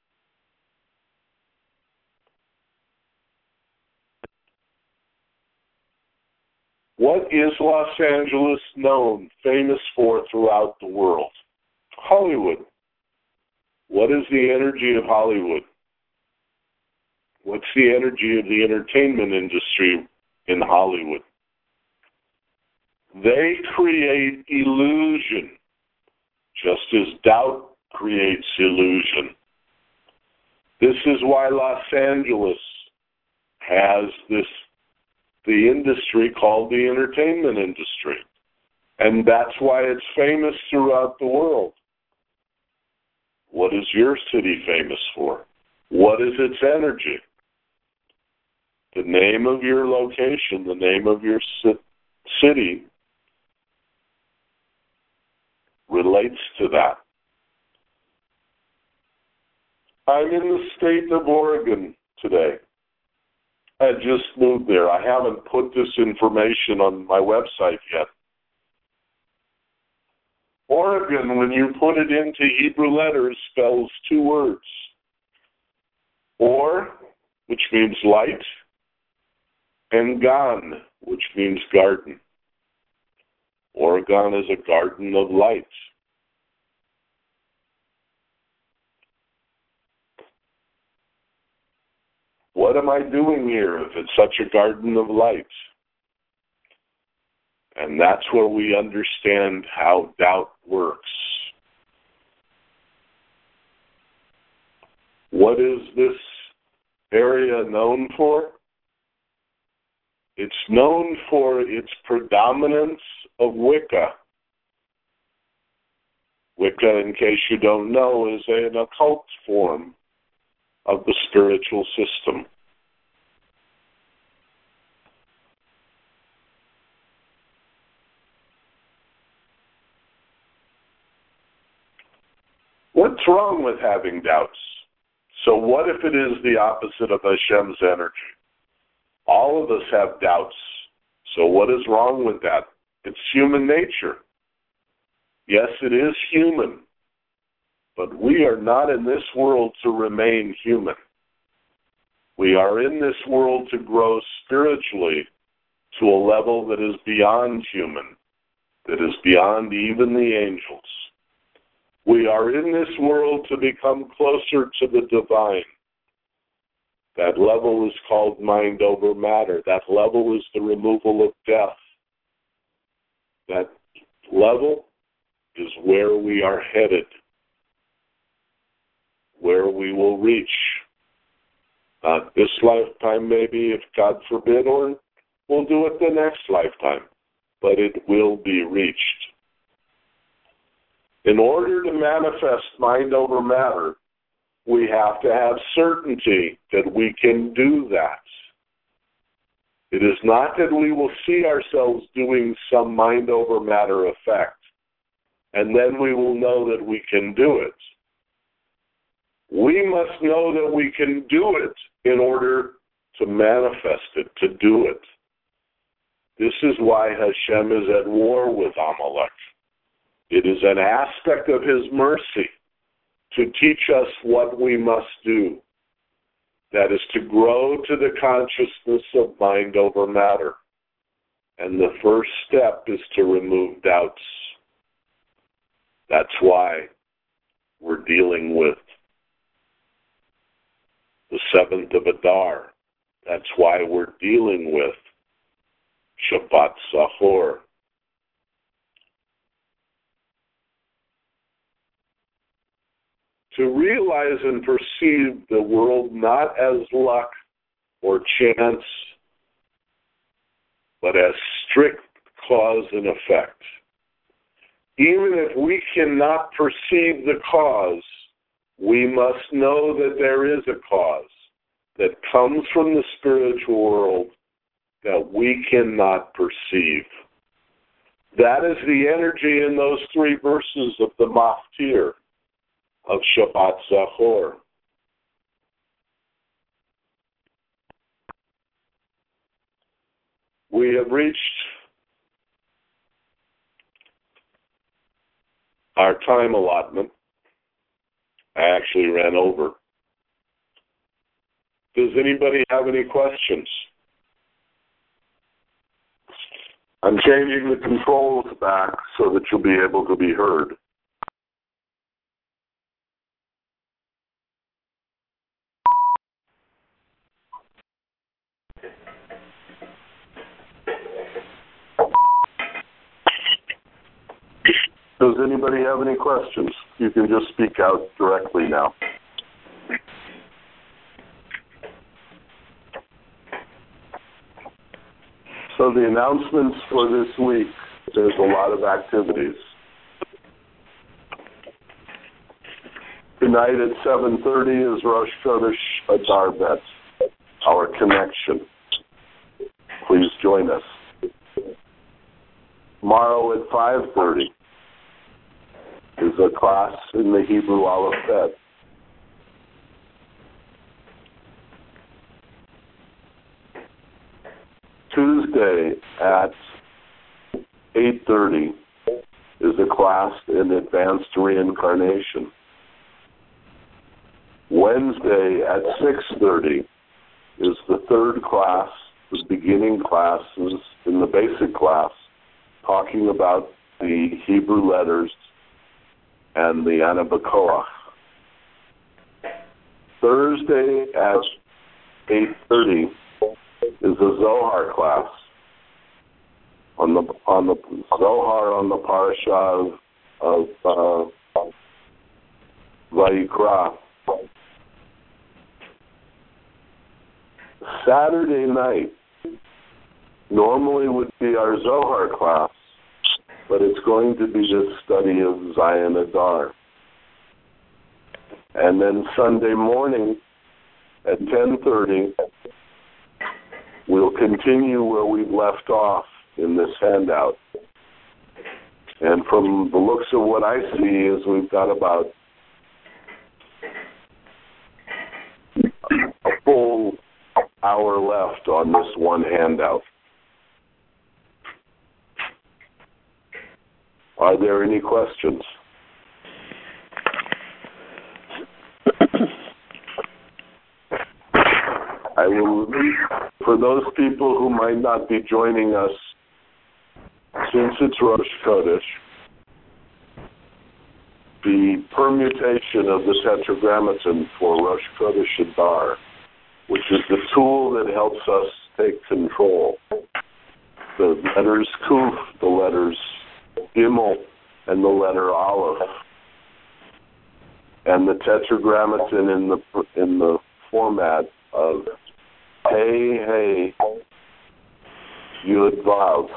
What is Los Angeles famous for throughout the world? Hollywood. What is the energy of Hollywood? What's the energy of the entertainment industry in Hollywood? They create illusion, just as doubt creates illusion. This is why Los Angeles has the industry called the entertainment industry. And that's why it's famous throughout the world. What is your city famous for? What is its energy? The name of your location, the name of your city relates to that. I'm in the state of Oregon today. I just moved there. I haven't put this information on my website yet. Oregon, when you put it into Hebrew letters, spells two words. Or, which means light, and Gan, which means garden. Oregon is a garden of light. What am I doing here if it's such a garden of light? And that's where we understand how doubt works. What is this area known for? It's known for its predominance of Wicca. Wicca, in case you don't know, is an occult form of the spiritual system. What's wrong with having doubts? So what if it is the opposite of Hashem's energy? All of us have doubts. So what is wrong with that? It's human nature. Yes, it is human. But we are not in this world to remain human. We are in this world to grow spiritually to a level that is beyond human, that is beyond even the angels. We are in this world to become closer to the divine. That level is called mind over matter. That level is the removal of death. That level is where we are headed, where we will reach. Not this lifetime, maybe, if God forbid, or we'll do it the next lifetime, but it will be reached. In order to manifest mind over matter, we have to have certainty that we can do that. It is not that we will see ourselves doing some mind over matter effect, and then we will know that we can do it. We must know that we can do it in order to manifest it, to do it. This is why Hashem is at war with Amalek. It is an aspect of His mercy to teach us what we must do. That is to grow to the consciousness of mind over matter. And the first step is to remove doubts. That's why we're dealing with the 7th of Adar. That's why we're dealing with Shabbat Sahor. to realize and perceive the world not as luck or chance, but as strict cause and effect. Even if we cannot perceive the cause, we must know that there is a cause that comes from the spiritual world that we cannot perceive. That is the energy in those 3 verses of the Maftir of Shabbat Zachor. We have reached our time allotment. I actually ran over. Does anybody have any questions? I'm changing the controls back so that you'll be able to be heard. Does anybody have any questions? You can just speak out directly now. So the announcements for this week, there's a lot of activities. Tonight at 7:30 is Rosh Chodesh Adar Bet, our connection. Please join us. Tomorrow at 5:30 is a class in the Hebrew Alphabet. Tuesday at 8:30 is a class in advanced reincarnation. Wednesday at 6:30 is the 3rd class, the beginning classes in the basic class, talking about the Hebrew letters and the Anabakoach. Thursday at 8:30 is a Zohar class on the Zohar on the parasha of Vayikra. Saturday night normally would be our Zohar class, but it's going to be the study of Zion Adar. And then Sunday morning at 10:30, we'll continue where we've left off in this handout. And from the looks of what I see is we've got about a full hour left on this one handout. Are there any questions? I will, for those people who might not be joining us, since it's Rosh Chodesh, the permutation of the Tetragrammaton for Rosh Chodesh Adar, which is the tool that helps us take control. The letters Kuf, the letters Gimel, and the letter Aleph, and the Tetragrammaton in the format of Hey, Hey, Yud, Vav.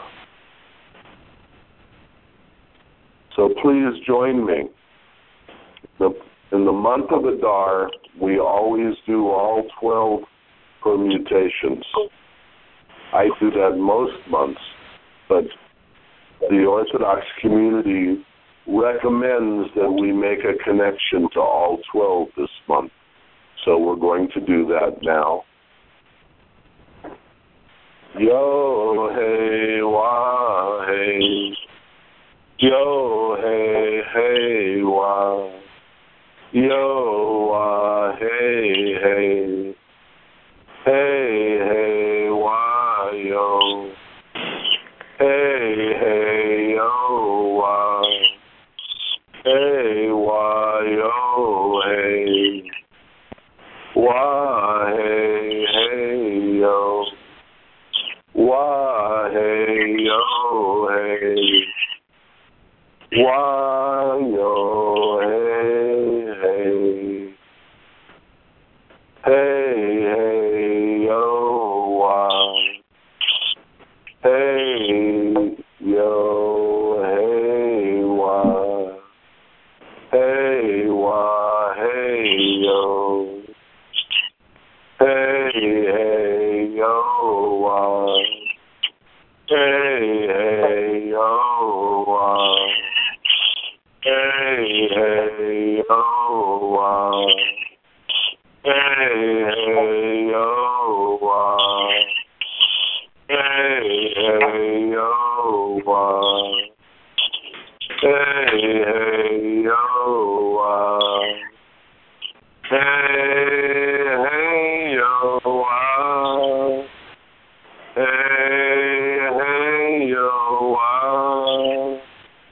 So please join me. In the month of Adar, we always do all 12 permutations. I do that most months, but the Orthodox community recommends that we make a connection to all 12 this month. So we're going to do that now. Yo, hey, wah, hey. Yo, hey, hey, wah. Yo, wah, hey, hey. Hey, hey, wah, yo. Hey, hey, yo, wah. Hey, wah, yo, hey. Wah, hey, hey, yo. Wah, hey, yo, hey. Wah, yo, hey, hey. oh, hey, hey, oh, hey, hey, oh, hey, hey, oh, hey, hey, oh, hey, hey, oh, hey, hey, oh, hey, hey, oh,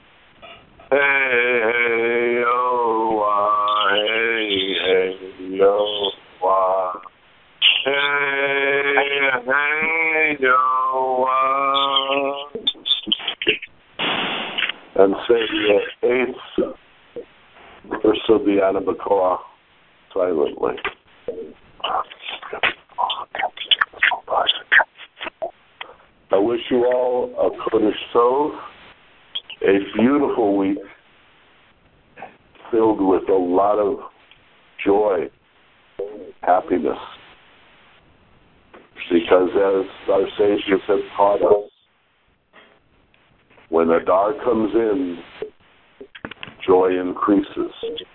hey, hey, oh, hey, hey, oh, hey, hey, oh, and say the eighth verse of the Anabacoa silently. I wish you all a Kodesh Tov, a beautiful week filled with a lot of joy, happiness. Because as our sages have taught us, when Adar comes in, joy increases.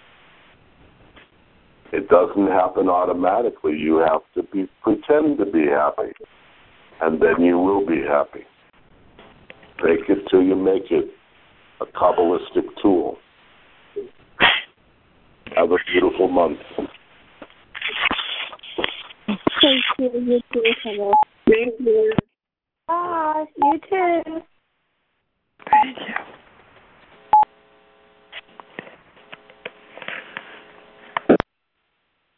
It doesn't happen automatically. You have to pretend to be happy, and then you will be happy. Fake it till you make it, a Kabbalistic tool. Have a beautiful month. Thank you. You too, hello. Thank you. Bye. You too. Thank you.